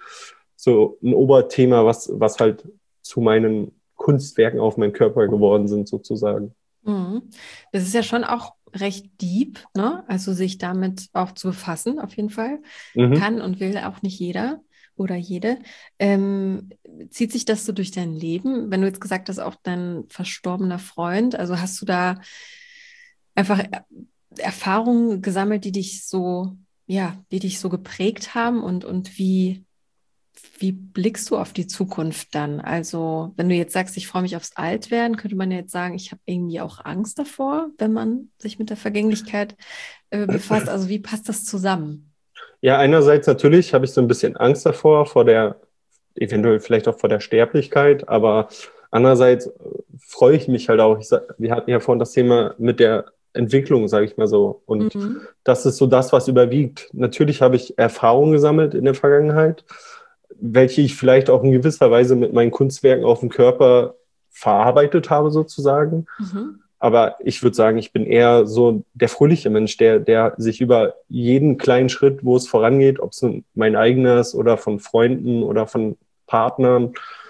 so ein Oberthema, was, was halt zu meinen Kunstwerken auf meinem Körper geworden sind, sozusagen. Mhm. Das ist ja schon auch recht deep, ne? Also sich damit auch zu befassen, auf jeden Fall. Mhm. Kann und will auch nicht jeder oder jede. Ähm, zieht sich das so durch dein Leben? Wenn du jetzt gesagt hast, auch dein verstorbener Freund, also hast du da einfach Er- Erfahrungen gesammelt, die dich so, ja, die dich so geprägt haben und, und wie wie blickst du auf die Zukunft dann? Also, wenn du jetzt sagst, ich freue mich aufs Altwerden, könnte man ja jetzt sagen, ich habe irgendwie auch Angst davor, wenn man sich mit der Vergänglichkeit äh, befasst. Also, wie passt das zusammen? Ja, einerseits natürlich habe ich so ein bisschen Angst davor, vor der, eventuell vielleicht auch vor der Sterblichkeit, aber andererseits äh, freue ich mich halt auch. Ich sag, wir hatten ja vorhin das Thema mit der Entwicklung, sage ich mal so. Und Mhm. das ist so das, was überwiegt. Natürlich habe ich Erfahrungen gesammelt in der Vergangenheit, welche ich vielleicht auch in gewisser Weise mit meinen Kunstwerken auf dem Körper verarbeitet habe, sozusagen. Mhm. Aber ich würde sagen, ich bin eher so der fröhliche Mensch, der, der sich über jeden kleinen Schritt, wo es vorangeht, ob es mein eigener ist oder von Freunden oder von Partnern,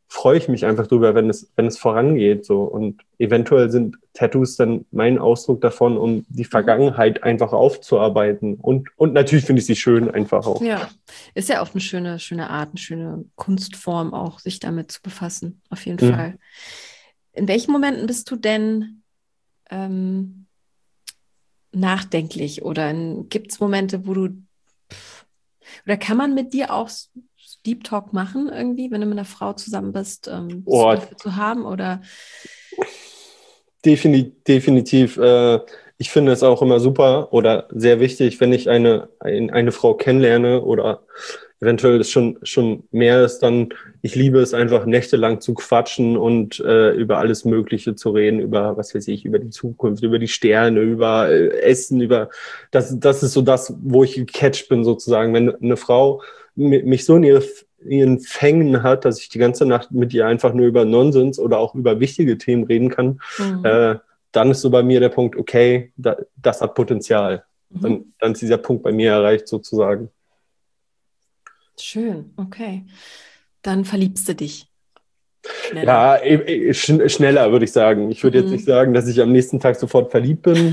freue ich mich einfach drüber, wenn es, wenn es vorangeht. So. Und eventuell sind Tattoos dann mein Ausdruck davon, um die Vergangenheit einfach aufzuarbeiten. Und, und natürlich finde ich sie schön einfach auch. Ja, ist ja auch eine schöne, schöne Art, eine schöne Kunstform auch, sich damit zu befassen, auf jeden Mhm. Fall. In welchen Momenten bist du denn ähm, nachdenklich oder gibt es Momente, wo du, oder kann man mit dir auch Deep Talk machen irgendwie, wenn du mit einer Frau zusammen bist, ähm, bist Oh, du dafür zu haben oder? defini- definitiv. Äh, ich finde es auch immer super oder sehr wichtig, wenn ich eine, ein, eine Frau kennenlerne oder eventuell es schon, schon mehr ist, dann ich liebe es einfach nächtelang zu quatschen und äh, über alles Mögliche zu reden, über, was weiß ich, über die Zukunft, über die Sterne, über äh, Essen, über das, das ist so das, wo ich gecatcht bin sozusagen. Wenn eine Frau mi- mich so in ihre, ihren Fängen hat, dass ich die ganze Nacht mit ihr einfach nur über Nonsens oder auch über wichtige Themen reden kann, Mhm. äh, dann ist so bei mir der Punkt, okay, da, das hat Potenzial. Mhm. Dann, dann ist dieser Punkt bei mir erreicht sozusagen. Schön, okay. Dann verliebst du dich schneller. Ja, e- e- schn schneller würde ich sagen. Ich würde jetzt nicht Mhm. sagen, dass ich am nächsten Tag sofort verliebt bin,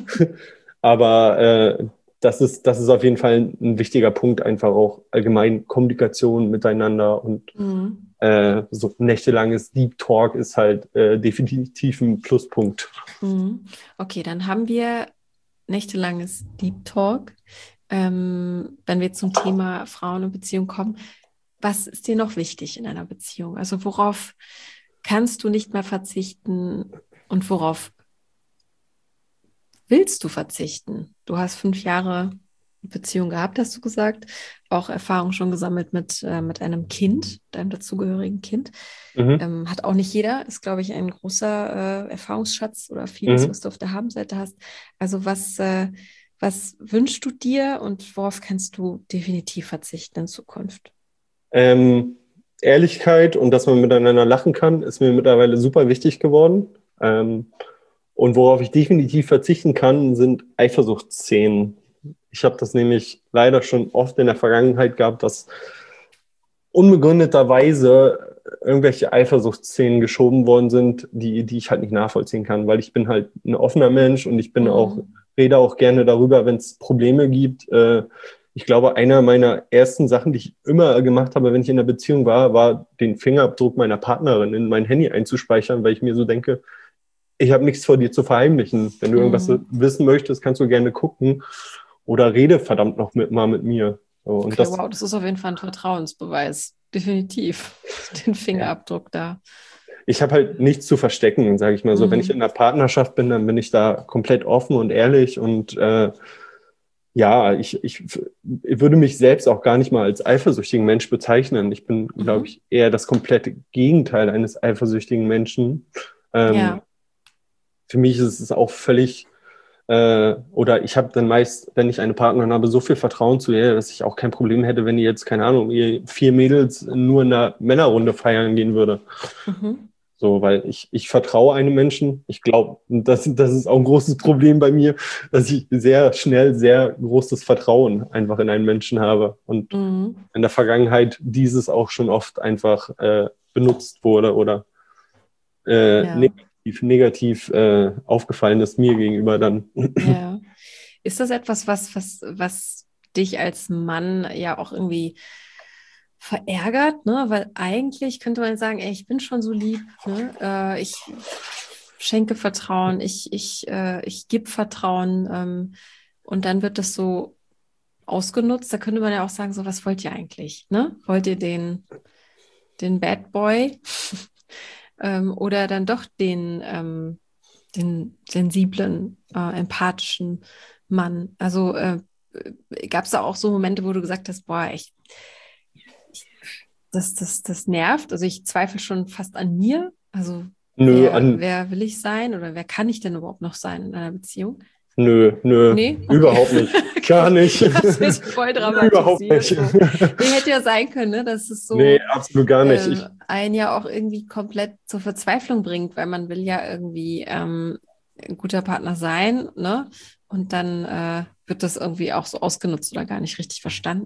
aber äh, das ist, das ist auf jeden Fall ein, ein wichtiger Punkt, einfach auch allgemein Kommunikation miteinander und Mhm. äh, so nächtelanges Deep Talk ist halt äh, definitiv ein Pluspunkt. Mhm. Okay, dann haben wir nächtelanges Deep Talk. Ähm, wenn wir zum Thema Frauen und Beziehung kommen, was ist dir noch wichtig in einer Beziehung? Also worauf kannst du nicht mehr verzichten und worauf willst du verzichten? Du hast fünf Jahre Beziehung gehabt, hast du gesagt, auch Erfahrung schon gesammelt mit, äh, mit einem Kind, deinem dazugehörigen Kind. Mhm. Ähm, hat auch nicht jeder, ist, glaube ich, ein großer äh, Erfahrungsschatz oder vieles, Mhm. was du auf der Habenseite hast. Also was, äh, was wünschst du dir und worauf kannst du definitiv verzichten in Zukunft? Ähm, Ehrlichkeit und dass man miteinander lachen kann, ist mir mittlerweile super wichtig geworden. Ähm, und worauf ich definitiv verzichten kann, sind Eifersuchtsszenen. Ich habe das nämlich leider schon oft in der Vergangenheit gehabt, dass unbegründeterweise irgendwelche Eifersuchtsszenen geschoben worden sind, die, die ich halt nicht nachvollziehen kann, weil ich bin halt ein offener Mensch und ich bin auch, Mhm. rede auch gerne darüber, wenn es Probleme gibt. Äh, ich glaube, einer meiner ersten Sachen, die ich immer gemacht habe, wenn ich in einer Beziehung war, war den Fingerabdruck meiner Partnerin in mein Handy einzuspeichern, weil ich mir so denke, ich habe nichts vor dir zu verheimlichen. Wenn du irgendwas Mhm. wissen möchtest, kannst du gerne gucken oder rede verdammt noch mit, mal mit mir. So, und Okay, das, wow, das ist auf jeden Fall ein Vertrauensbeweis. Definitiv. Den ja, Fingerabdruck da. ich habe halt nichts zu verstecken, sage ich mal so. Wenn ich Mhm. in einer Partnerschaft bin, dann bin ich da komplett offen und ehrlich und äh, ja, ich, ich, ich würde mich selbst auch gar nicht mal als eifersüchtigen Mensch bezeichnen. Ich bin, glaube Mhm. ich, eher das komplette Gegenteil eines eifersüchtigen Menschen. Ähm, Ja. für mich ist es auch völlig, äh, oder ich habe dann meist, wenn ich eine Partnerin habe, so viel Vertrauen zu ihr, dass ich auch kein Problem hätte, wenn die jetzt, keine Ahnung, ihr vier Mädels nur in einer Männerrunde feiern gehen würde. Mhm. So, weil ich, ich vertraue einem Menschen. Ich glaube, das, das ist auch ein großes Problem bei mir, dass ich sehr schnell sehr großes Vertrauen einfach in einen Menschen habe. Und Mhm. in der Vergangenheit dieses auch schon oft einfach äh, benutzt wurde oder äh, Ja. negativ, negativ äh, aufgefallen ist mir gegenüber dann. Ja. Ist das etwas, was, was, was dich als Mann ja auch irgendwie verärgert, ne? Weil eigentlich könnte man sagen, ey, ich bin schon so lieb, ne? Äh, ich schenke Vertrauen, ich, ich, äh, ich gebe Vertrauen, ähm, und dann wird das so ausgenutzt. Da könnte man ja auch sagen, so, was wollt ihr eigentlich, ne? Wollt ihr den, den Bad Boy ähm, oder dann doch den, ähm, den sensiblen, äh, empathischen Mann? Also äh, gab es da auch so Momente, wo du gesagt hast, boah, echt, das, das, das nervt. Also ich zweifle schon fast an mir. Also Nö, wer, an, wer will ich sein oder wer kann ich denn überhaupt noch sein in einer Beziehung? nö, nö, Nee, okay. überhaupt nicht. Gar nicht. Ich habe es jetzt voll Überhaupt dramatisiert. nicht. So. Nee, hätte ja sein können, ne, dass es Nee, so absolut gar nicht. äh, Ich, einen ja auch irgendwie komplett zur Verzweiflung bringt, weil man will ja irgendwie ähm, ein guter Partner sein, ne? Und dann äh, wird das irgendwie auch so ausgenutzt oder gar nicht richtig verstanden.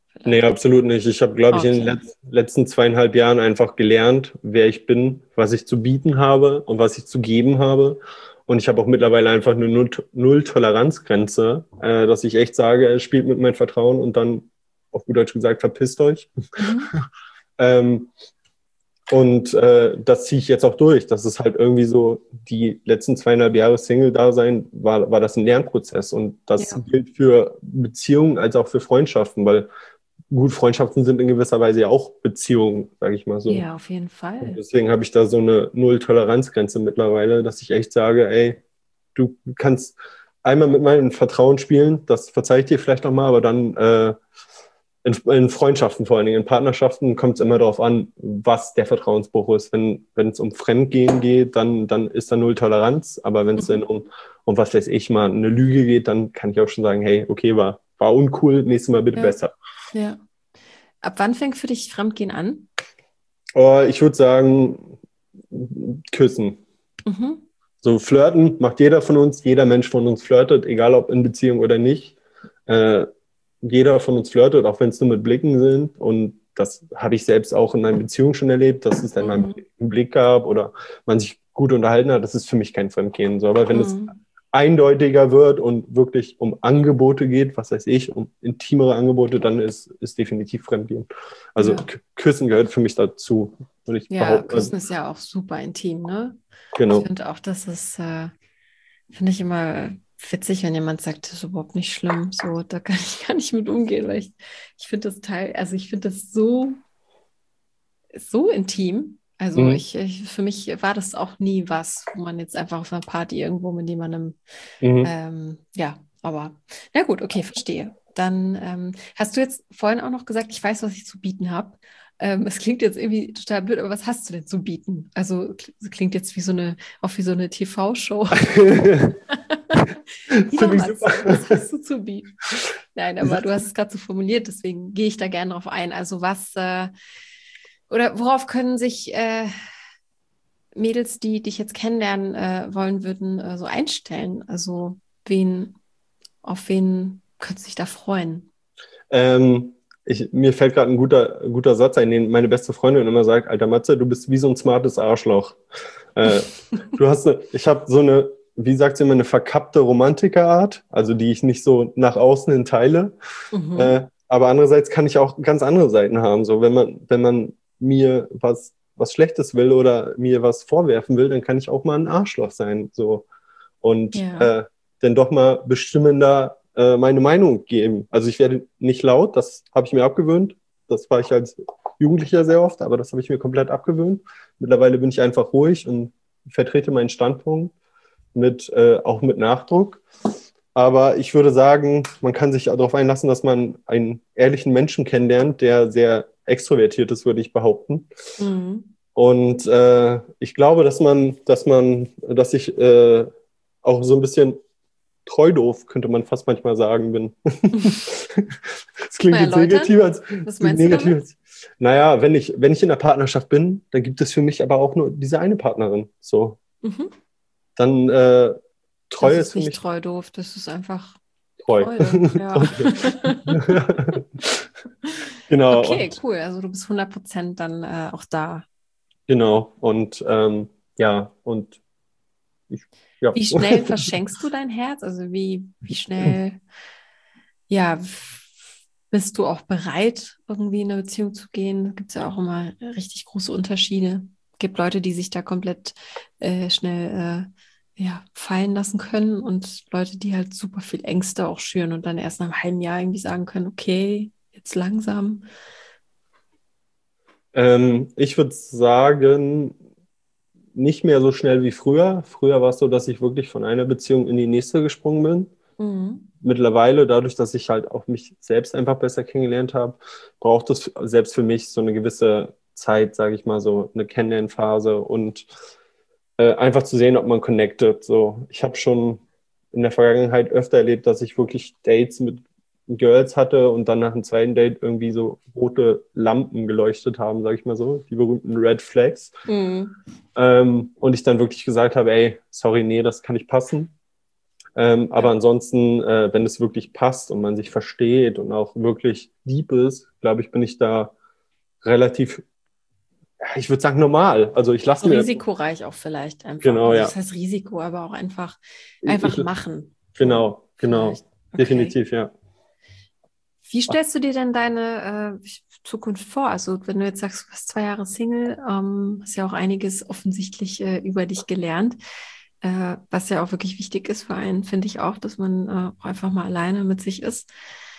Nee, absolut nicht. Ich habe, glaube ich, in den Okay. letz- letzten zweieinhalb Jahren einfach gelernt, wer ich bin, was ich zu bieten habe und was ich zu geben habe. Und ich habe auch mittlerweile einfach eine Null- Null-Toleranzgrenze, äh, dass ich echt sage, es spielt mit meinem Vertrauen und dann, auf gut Deutsch gesagt, verpisst euch. Mhm. Ähm, und äh, das ziehe ich jetzt auch durch. Das ist halt irgendwie so, die letzten zweieinhalb Jahre Single-Dasein war, war das ein Lernprozess. Und das Ja. gilt für Beziehungen als auch für Freundschaften, weil gut, Freundschaften sind in gewisser Weise ja auch Beziehungen, sage ich mal so. Ja, auf jeden Und Fall. deswegen habe ich da so eine Null-Toleranz-Grenze mittlerweile, dass ich echt sage, ey, du kannst einmal mit meinem Vertrauen spielen, das verzeihe ich dir vielleicht nochmal, aber dann äh, in, in Freundschaften vor allen Dingen, in Partnerschaften kommt es immer darauf an, was der Vertrauensbruch ist. Wenn wenn es um Fremdgehen geht, dann, dann ist da Null Toleranz, aber wenn es dann Mhm. um, um was weiß ich mal, eine Lüge geht, dann kann ich auch schon sagen, hey, okay, war, war uncool, nächstes Mal bitte Ja, besser. ja. Ab wann fängt für dich Fremdgehen an? Oh, ich würde sagen, küssen. Mhm. So flirten macht jeder von uns, jeder Mensch von uns flirtet, egal ob in Beziehung oder nicht. Äh, Jeder von uns flirtet, auch wenn es nur mit Blicken sind. Und das habe ich selbst auch in meinen Beziehungen schon erlebt, dass es dann mal Mhm. einen Blick gab oder man sich gut unterhalten hat. Das ist für mich kein Fremdgehen. So. Aber wenn es Mhm. eindeutiger wird und wirklich um Angebote geht, was weiß ich, um intimere Angebote, dann ist, ist definitiv Fremdgehen. Also Ja. K- Küssen gehört für mich dazu, würde ich Ja, behaupten. Küssen ist ja auch super intim, ne? Ich Genau. finde auch, das ist, äh, finde ich immer witzig, wenn jemand sagt, das ist überhaupt nicht schlimm. So, da kann ich gar nicht mit umgehen, weil ich, ich finde das Teil, also ich finde das so, so intim. Also Mhm. ich, ich, für mich war das auch nie was, wo man jetzt einfach auf einer Party irgendwo mit jemandem, Mhm. ähm, ja, aber na gut, okay, verstehe. Dann ähm, hast du jetzt vorhin auch noch gesagt, ich weiß, was ich zu bieten habe. Ähm, es klingt jetzt irgendwie total blöd, aber was hast du denn zu bieten? Also kl- klingt jetzt wie so eine, auch wie so eine T V-Show. Lieber Finde ich super. Matze, was hast du zu bieten? Nein, aber du hast es gerade so formuliert, deswegen gehe ich da gerne drauf ein. Also was äh, oder worauf können sich äh, Mädels, die dich jetzt kennenlernen äh, wollen würden, äh, so einstellen? Also wen, auf wen könnte sich da freuen? Ähm, ich, mir fällt gerade ein guter, guter Satz ein, den meine beste Freundin immer sagt: Alter Matze, du bist wie so ein smartes Arschloch. Äh, du hast eine, ich habe so eine, wie sagt sie immer, eine verkappte Romantikerart, also die ich nicht so nach außen hin teile. Mhm. Äh, aber andererseits kann ich auch ganz andere Seiten haben. So, wenn man, wenn man mir was, was Schlechtes will oder mir was vorwerfen will, dann kann ich auch mal ein Arschloch sein. So. Und Ja. äh, dann doch mal bestimmender äh, meine Meinung geben. Also ich werde nicht laut, das habe ich mir abgewöhnt. Das war ich als Jugendlicher sehr oft, aber das habe ich mir komplett abgewöhnt. Mittlerweile bin ich einfach ruhig und vertrete meinen Standpunkt mit, äh, auch mit Nachdruck. Aber ich würde sagen, man kann sich darauf einlassen, dass man einen ehrlichen Menschen kennenlernt, der sehr extrovertiert ist, würde ich behaupten. Mhm. Und äh, ich glaube, dass man, dass man, dass ich äh, auch so ein bisschen treu doof, könnte man fast manchmal sagen, bin. Das klingt Mal jetzt erläutern? negativ, als Was klingt meinst du negativ. damit? Als, naja, wenn ich, wenn ich in der Partnerschaft bin, dann gibt es für mich aber auch nur diese eine Partnerin. So, Mhm. dann äh, Das Treue ist ist für nicht mich treu doof, das ist einfach treu. Freude. Ja. Okay. Genau, Okay, und cool. Also du bist hundert Prozent dann äh, auch da. genau, und ähm, ja, und ich, ja. Wie schnell verschenkst du dein Herz? Also wie, wie schnell, ja, bist du auch bereit, irgendwie in eine Beziehung zu gehen? Da gibt es ja auch immer richtig große Unterschiede. Es gibt Leute, die sich da komplett äh, schnell äh, ja, fallen lassen können und Leute, die halt super viel Ängste auch schüren und dann erst nach einem halben Jahr irgendwie sagen können, okay, jetzt langsam. Ähm, ich würde sagen, nicht mehr so schnell wie früher. Früher war es so, dass ich wirklich von einer Beziehung in die nächste gesprungen bin. Mhm. Mittlerweile, dadurch, dass ich halt auch mich selbst einfach besser kennengelernt habe, braucht es selbst für mich so eine gewisse Zeit, sage ich mal, so eine Kennenlernphase und äh, einfach zu sehen, ob man connected. So, ich habe schon in der Vergangenheit öfter erlebt, dass ich wirklich Dates mit Girls hatte und dann nach dem zweiten Date irgendwie so rote Lampen geleuchtet haben, sage ich mal so, die berühmten Red Flags. Mhm. Ähm, und ich dann wirklich gesagt habe, ey, sorry, nee, das kann nicht passen. Ähm, aber ansonsten, äh, wenn es wirklich passt und man sich versteht und auch wirklich deep ist, glaube ich, bin ich da relativ, ja, ich würde sagen, normal. Also ich lasse So mir, risikoreich auch vielleicht einfach. genau, Also ja. das heißt Risiko, aber auch einfach, Ich, einfach ich, machen. So, genau, genau. vielleicht. Okay. Definitiv, ja. Wie stellst du dir denn deine äh, Zukunft vor? Also wenn du jetzt sagst, du warst zwei Jahre Single, ähm, hast ja auch einiges offensichtlich äh, über dich gelernt, äh, was ja auch wirklich wichtig ist für einen, finde ich auch, dass man äh, auch einfach mal alleine mit sich ist.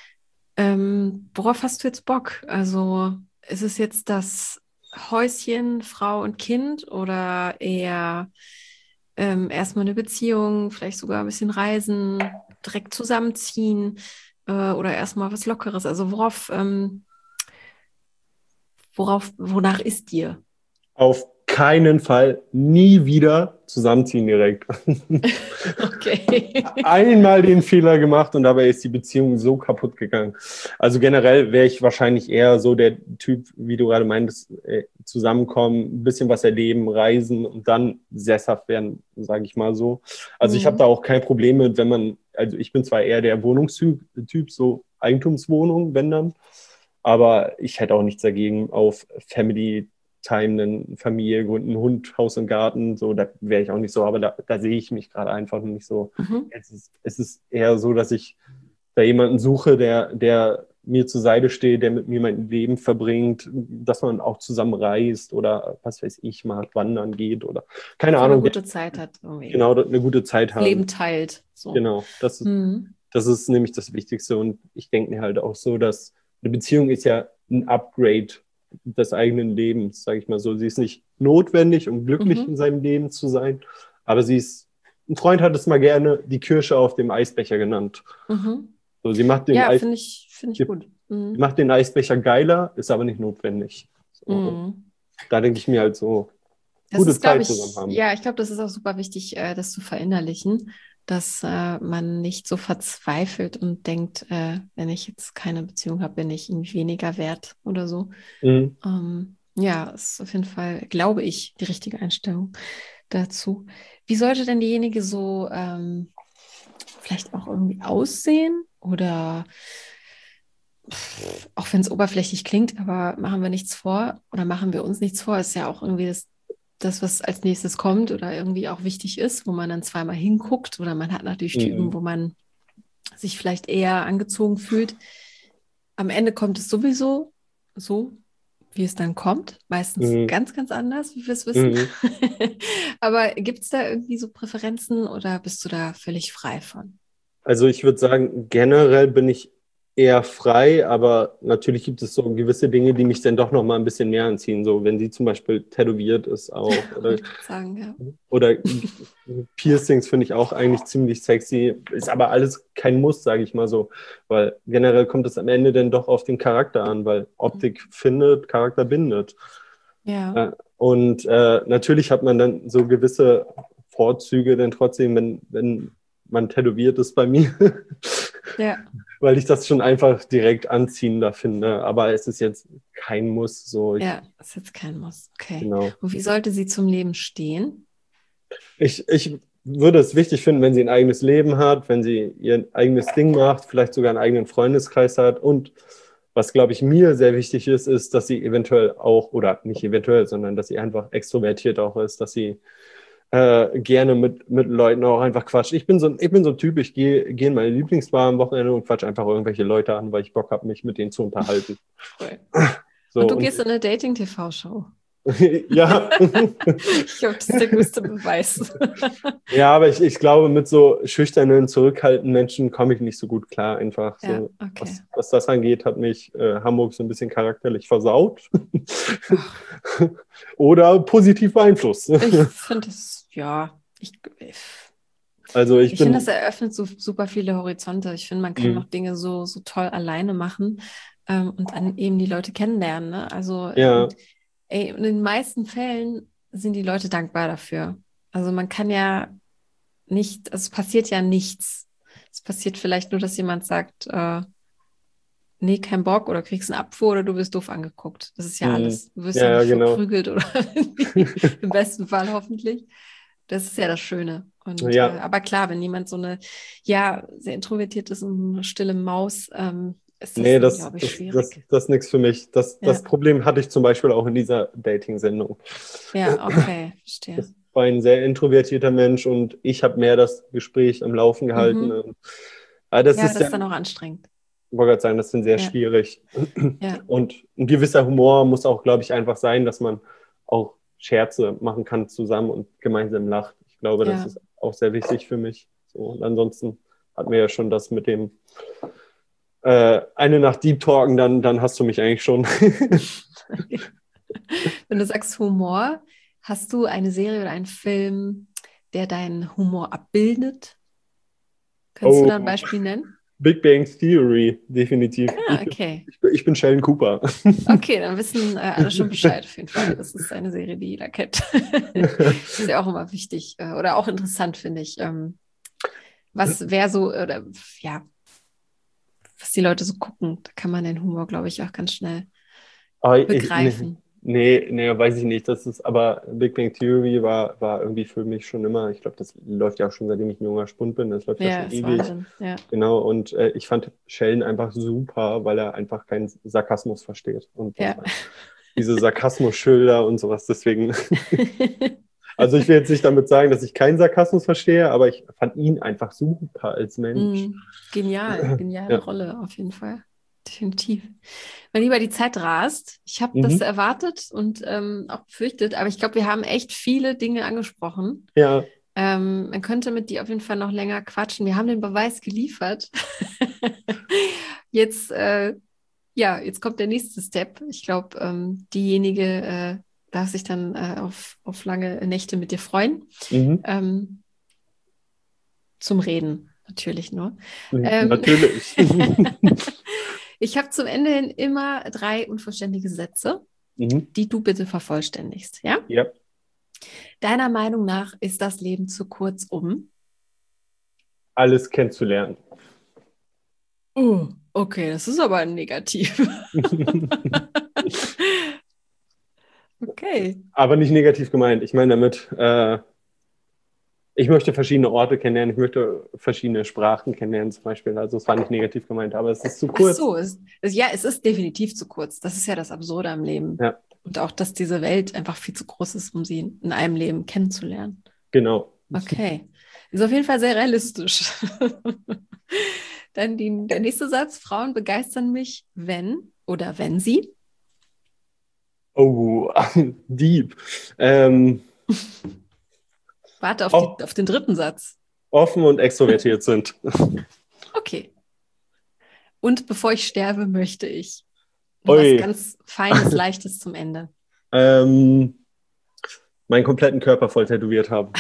Ähm, worauf hast du jetzt Bock? Also ist es jetzt das Häuschen, Frau und Kind oder eher ähm, erstmal eine Beziehung, vielleicht sogar ein bisschen reisen, direkt zusammenziehen äh, oder erstmal was Lockeres? Also worauf, ähm, worauf, wonach ist dir? Auf keinen Fall nie wieder zusammenziehen direkt. Okay. Einmal den Fehler gemacht und dabei ist die Beziehung so kaputt gegangen. Also generell wäre ich wahrscheinlich eher so der Typ, wie du gerade meintest, äh, zusammenkommen, ein bisschen was erleben, reisen und dann sesshaft werden, sage ich mal so. Also ich habe da Mhm. auch kein Problem mit, wenn man, also ich bin zwar eher der Wohnungstyp, Typ, so Eigentumswohnung, wenn dann, aber ich hätte auch nichts dagegen, auf Family Time, eine Familie gründen, Hund, Haus und Garten, so, da wäre ich auch nicht so, aber da, da sehe ich mich gerade einfach nicht so. Mhm. Es ist, es ist eher so, dass ich da jemanden suche, der, der mir zur Seite steht, der mit mir mein Leben verbringt, dass man auch zusammen reist oder was weiß ich, mal wandern geht oder keine So eine Ahnung, der gute Zeit hat irgendwie. genau eine gute Zeit Das haben. Leben teilt. So. Genau, das ist, Mhm. das ist nämlich das Wichtigste und ich denke mir halt auch so, dass eine Beziehung ist ja ein Upgrade des eigenen Lebens, sage ich mal so. Sie ist nicht notwendig, um glücklich in Mhm. seinem Leben zu sein, aber sie ist, ein Freund hat es mal gerne die Kirsche auf dem Eisbecher genannt. Mhm. So, sie macht den Ja, Eis, finde ich, finde ich sie gut. Mhm. macht den Eisbecher geiler, ist aber nicht notwendig. So, und Mhm. da denke ich mir halt so, Das gute ist, glaube Zeit zusammen ich, haben. ja, ich glaube, das ist auch super wichtig, äh, das zu verinnerlichen, dass äh, man nicht so verzweifelt und denkt, äh, wenn ich jetzt keine Beziehung habe, bin ich irgendwie weniger wert oder so. Mhm. Ähm, ja, ist auf jeden Fall, glaube ich, die richtige Einstellung dazu. Wie sollte denn diejenige so ähm, vielleicht auch irgendwie aussehen oder auch wenn es oberflächlich klingt, aber machen wir nichts vor oder machen wir uns nichts vor, ist ja auch irgendwie das, das, was als nächstes kommt oder irgendwie auch wichtig ist, wo man dann zweimal hinguckt oder man hat natürlich Typen, Mhm. wo man sich vielleicht eher angezogen fühlt. Am Ende kommt es sowieso so, wie es dann kommt. Meistens Mhm. ganz, ganz anders, wie wir es wissen. Mhm. Aber gibt es da irgendwie so Präferenzen oder bist du da völlig frei von? Also ich würde sagen, generell bin ich eher frei, aber natürlich gibt es so gewisse Dinge, die mich dann doch noch mal ein bisschen mehr anziehen. So, wenn sie zum Beispiel tätowiert ist auch oder, Wollte ich gerade sagen, ja. oder Piercings finde ich auch eigentlich ziemlich sexy. Ist aber alles kein Muss, sage ich mal so, weil generell kommt es am Ende dann doch auf den Charakter an, weil Optik findet, Charakter bindet. Ja, Äh, Und äh, natürlich hat man dann so gewisse Vorzüge, dann trotzdem, wenn, wenn man tätowiert ist bei mir, ja. weil ich das schon einfach direkt anziehender finde. Aber es ist jetzt kein Muss. So, ich, Ja, ist jetzt kein Muss. Okay. genau. Und wie sollte sie zum Leben stehen? Ich, ich würde es wichtig finden, wenn sie ein eigenes Leben hat, wenn sie ihr eigenes Ding macht, vielleicht sogar einen eigenen Freundeskreis hat. Und was, glaube ich, mir sehr wichtig ist, ist, dass sie eventuell auch, oder nicht eventuell, sondern dass sie einfach extrovertiert auch ist, dass sie äh, gerne mit, mit Leuten auch einfach quatscht. Ich bin so, ich bin so ein Typ, ich gehe geh in meine Lieblingsbar am Wochenende und quatsch einfach irgendwelche Leute an, weil ich Bock habe, mich mit denen zu unterhalten. Cool. So, Und du und gehst in eine Dating-T V-Show. ja. Ich glaube, das ist der größte Beweis. Ja, aber ich, ich glaube, mit so schüchternen, zurückhaltenden Menschen komme ich nicht so gut klar. Einfach Ja, so, okay. was, was das angeht, hat mich äh, Hamburg so ein bisschen charakterlich versaut. Ach, Oder positiv beeinflusst. ich finde es, ja, ich, Also ich ich finde, das bin, eröffnet so super viele Horizonte. Ich finde, man kann mh, noch Dinge so, so toll alleine machen ähm, und dann eben die Leute kennenlernen. Ne? Also, äh, ja, und ey, in den meisten Fällen sind die Leute dankbar dafür. Also man kann ja nicht, also es passiert ja nichts. Es passiert vielleicht nur, dass jemand sagt, äh, nee, kein Bock oder kriegst einen Abfuhr oder du wirst doof angeguckt. Das ist ja mh, alles. Du wirst ja ja, ja, nicht genau. verprügelt oder im besten Fall hoffentlich. Das ist ja das Schöne. Und, Ja. äh, aber klar, wenn jemand so eine, ja, sehr introvertiert ist und eine stille Maus, ähm, ist das Nee, dann, das, glaube ich, das, das, schwierig. das ist nichts für mich. Das, Ja, das Problem hatte ich zum Beispiel auch in dieser Dating-Sendung. ja, okay, verstehe. Das war ein sehr introvertierter Mensch und ich habe mehr das Gespräch am Laufen gehalten. Mhm. Und, aber das Ja, ist das ja, ist dann auch anstrengend. ich wollte gerade sagen, das ist sehr Ja, schwierig. ja, Und ein gewisser Humor muss auch, glaube ich, einfach sein, dass man auch Scherze machen kann zusammen und gemeinsam lacht. Ich glaube, das ja. ist auch sehr wichtig für mich. So, und ansonsten hatten wir ja schon das mit dem äh, eine Nacht Deep Talken, dann, dann hast du mich eigentlich schon. Wenn du sagst Humor, hast du eine Serie oder einen Film, der deinen Humor abbildet? Kannst du da ein Oh, Beispiel nennen? Big Bang Theory, definitiv. Ah, Ich bin, okay. ich bin, ich bin Sheldon Cooper. Okay, dann wissen äh, alle schon Bescheid auf jeden Fall. Das ist eine Serie, die jeder kennt. Ist ja auch immer wichtig äh, oder auch interessant, finde ich. Ähm, was wer so, oder ja, was die Leute so gucken, da kann man den Humor, glaube ich, auch ganz schnell Aber ich, nee, begreifen. nee, nee, weiß ich nicht. Das ist, aber Big Bang Theory war, war irgendwie für mich schon immer, ich glaube, das läuft ja auch schon, seitdem ich ein junger Spund bin. Das läuft ja Ja, schon ist ewig. Wahnsinn. Ja, Genau, und äh, ich fand Sheldon einfach super, weil er einfach keinen Sarkasmus versteht. Und dann ja. halt diese Sarkasmus-Schilder und sowas. Deswegen, also ich will jetzt nicht damit sagen, dass ich keinen Sarkasmus verstehe, aber ich fand ihn einfach super als Mensch. Mm, genial, geniale Ja. Rolle auf jeden Fall. Definitiv. Mein Lieber, die Zeit rast. Ich habe das Mhm. erwartet und ähm, auch befürchtet, aber ich glaube, wir haben echt viele Dinge angesprochen. Ja, Ähm, man könnte mit dir auf jeden Fall noch länger quatschen. Wir haben den Beweis geliefert. Jetzt, äh, ja, jetzt kommt der nächste Step. Ich glaube, ähm, diejenige äh, darf sich dann äh, auf, auf lange Nächte mit dir freuen. mhm. Ähm, zum Reden natürlich nur. Ähm, Natürlich. ich habe zum Ende hin immer drei unvollständige Sätze, Mhm. die du bitte vervollständigst. Ja? Ja, Deiner Meinung nach ist das Leben zu kurz, um? alles kennenzulernen. Oh, okay, das ist aber negativ. Okay. Aber nicht negativ gemeint. Ich meine damit, äh, ich möchte verschiedene Orte kennenlernen, ich möchte verschiedene Sprachen kennenlernen zum Beispiel. Also es war nicht negativ gemeint, aber es ist zu Ach kurz. so, es, es, ja, es ist definitiv zu kurz. Das ist ja das Absurde am Leben. Ja, Und auch, dass diese Welt einfach viel zu groß ist, um sie in einem Leben kennenzulernen. genau. Okay. Ist auf jeden Fall sehr realistisch. Dann die, der nächste Satz: Frauen begeistern mich, wenn oder wenn sie. Oh, deep. Ähm, Warte auf, die, off- auf den dritten Satz. offen und extrovertiert sind. Okay. Und bevor ich sterbe, möchte ich. Und was Ui, ganz Feines, Leichtes zum Ende. ähm, meinen kompletten Körper voll tätowiert haben.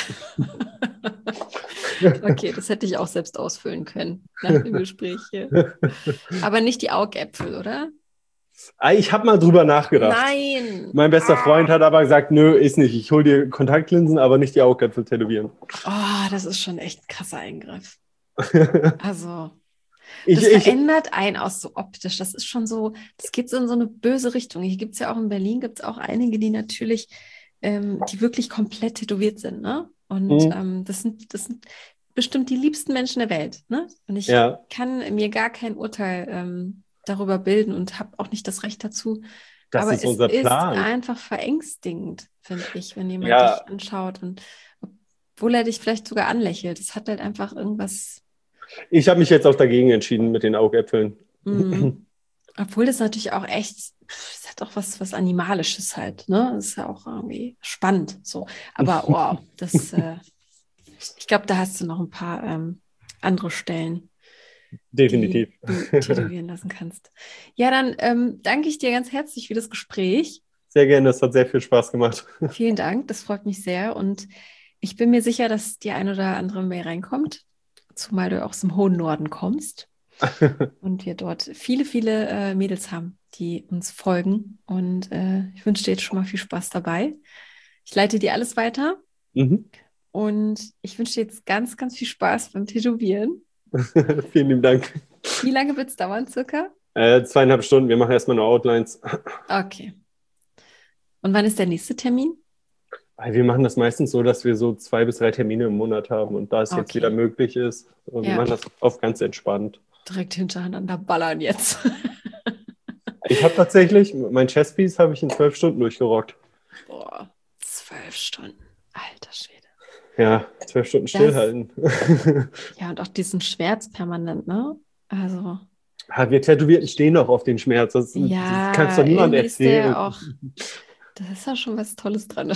Okay, das hätte ich auch selbst ausfüllen können nach dem Gespräch hier. Aber nicht die Augäpfel, oder? Ah, ich habe mal drüber nachgedacht. Nein! Mein bester Ah. Freund hat aber gesagt, nö, ist nicht. Ich hole dir Kontaktlinsen, aber nicht die Augäpfel tätowieren. Oh, das ist schon echt ein krasser Eingriff. Also, ich, das ich, verändert einen auch so optisch. Das ist schon so, das geht so in so eine böse Richtung. Hier gibt es ja auch in Berlin, gibt es auch einige, die natürlich, ähm, die wirklich komplett tätowiert sind, ne? Und Mhm. ähm, das sind, das sind bestimmt die liebsten Menschen der Welt, ne? Und ich Ja, kann mir gar kein Urteil ähm, darüber bilden und habe auch nicht das Recht dazu. das Aber ist es unser ist Plan. einfach verängstigend, finde ich, wenn jemand Ja, dich anschaut und obwohl er dich vielleicht sogar anlächelt. Es hat halt einfach irgendwas. ich habe mich jetzt auch dagegen entschieden mit den Augäpfeln. Mm. Obwohl das natürlich auch echt, es hat auch was, was Animalisches halt, ne? Das ist ja auch irgendwie spannend so. Aber wow, das, äh, ich glaube, da hast du noch ein paar ähm, andere Stellen, Definitiv. die du tätowieren lassen kannst. Ja, dann ähm, danke ich dir ganz herzlich für das Gespräch. Sehr gerne, das hat sehr viel Spaß gemacht. Vielen Dank, das freut mich sehr. Und ich bin mir sicher, dass die ein oder andere Mail reinkommt, zumal du aus dem hohen Norden kommst. Und wir dort viele, viele äh, Mädels haben, die uns folgen. Und äh, ich wünsche dir jetzt schon mal viel Spaß dabei. Ich leite dir alles weiter. Mhm. Und ich wünsche dir jetzt ganz, ganz viel Spaß beim Tätowieren. Vielen lieben Dank. Wie lange wird es dauern, circa? Äh, zweieinhalb Stunden, wir machen erstmal nur Outlines. Okay. Und wann ist der nächste Termin? Wir machen das meistens so, dass wir so zwei bis drei Termine im Monat haben und da es okay. jetzt wieder möglich ist, und ja. wir machen das auf ganz entspannt. Direkt hintereinander ballern jetzt. Ich habe tatsächlich, mein Chestpiece habe ich in zwölf Stunden durchgerockt. Boah, zwölf Stunden. Alter Schwede. Ja, zwölf Stunden das, stillhalten. Ja, und auch diesen Schmerz permanent, ne? Also. Ja, wir Tätowierten stehen doch auf den Schmerz. Das, ja, das kannst doch niemand erzählen. Ist auch, das ist ja schon was Tolles dran.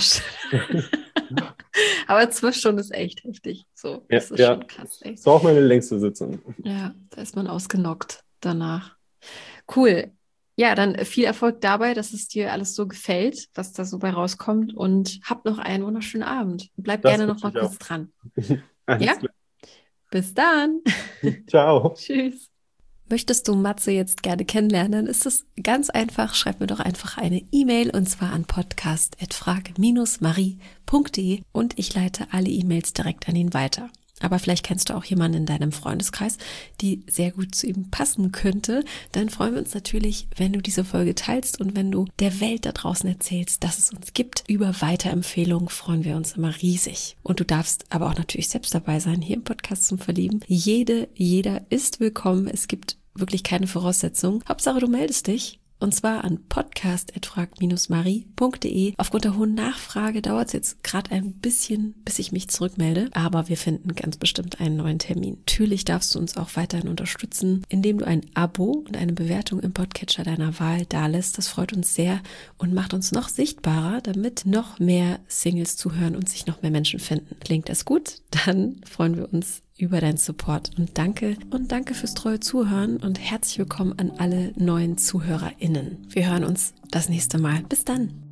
Aber zwölf Stunden ist echt heftig. So, das ja, ist ja. schon krass. Echt. Das war auch meine längste Sitzung. Ja, da ist man ausgenockt danach. Cool. Ja, dann viel Erfolg dabei, dass es dir alles so gefällt, was da so bei rauskommt und hab noch einen wunderschönen Abend. Bleib das gerne noch mal kurz auch. dran. Ja? Klar. Bis dann. Ciao. Tschüss. Möchtest du Matze jetzt gerne kennenlernen, dann ist es ganz einfach. Schreib mir doch einfach eine E-Mail und zwar an podcast at frag dash marie punkt de und ich leite alle E-Mails direkt an ihn weiter. Aber vielleicht kennst du auch jemanden in deinem Freundeskreis, die sehr gut zu ihm passen könnte. Dann freuen wir uns natürlich, wenn du diese Folge teilst und wenn du der Welt da draußen erzählst, dass es uns gibt. Über Weiterempfehlungen freuen wir uns immer riesig. Und du darfst aber auch natürlich selbst dabei sein, hier im Podcast zum Verlieben. Jede, jeder ist willkommen. Es gibt wirklich keine Voraussetzungen. Hauptsache, du meldest dich. Und zwar an podcast at frag dash marie punkt de. Aufgrund der hohen Nachfrage dauert es jetzt gerade ein bisschen, bis ich mich zurückmelde. Aber wir finden ganz bestimmt einen neuen Termin. Natürlich darfst du uns auch weiterhin unterstützen, indem du ein Abo und eine Bewertung im Podcatcher deiner Wahl dalässt. Das freut uns sehr und macht uns noch sichtbarer, damit noch mehr Singles zuhören und sich noch mehr Menschen finden. Klingt das gut? Dann freuen wir uns über deinen Support und danke und danke fürs treue Zuhören und herzlich willkommen an alle neuen ZuhörerInnen. Wir hören uns das nächste Mal. Bis dann.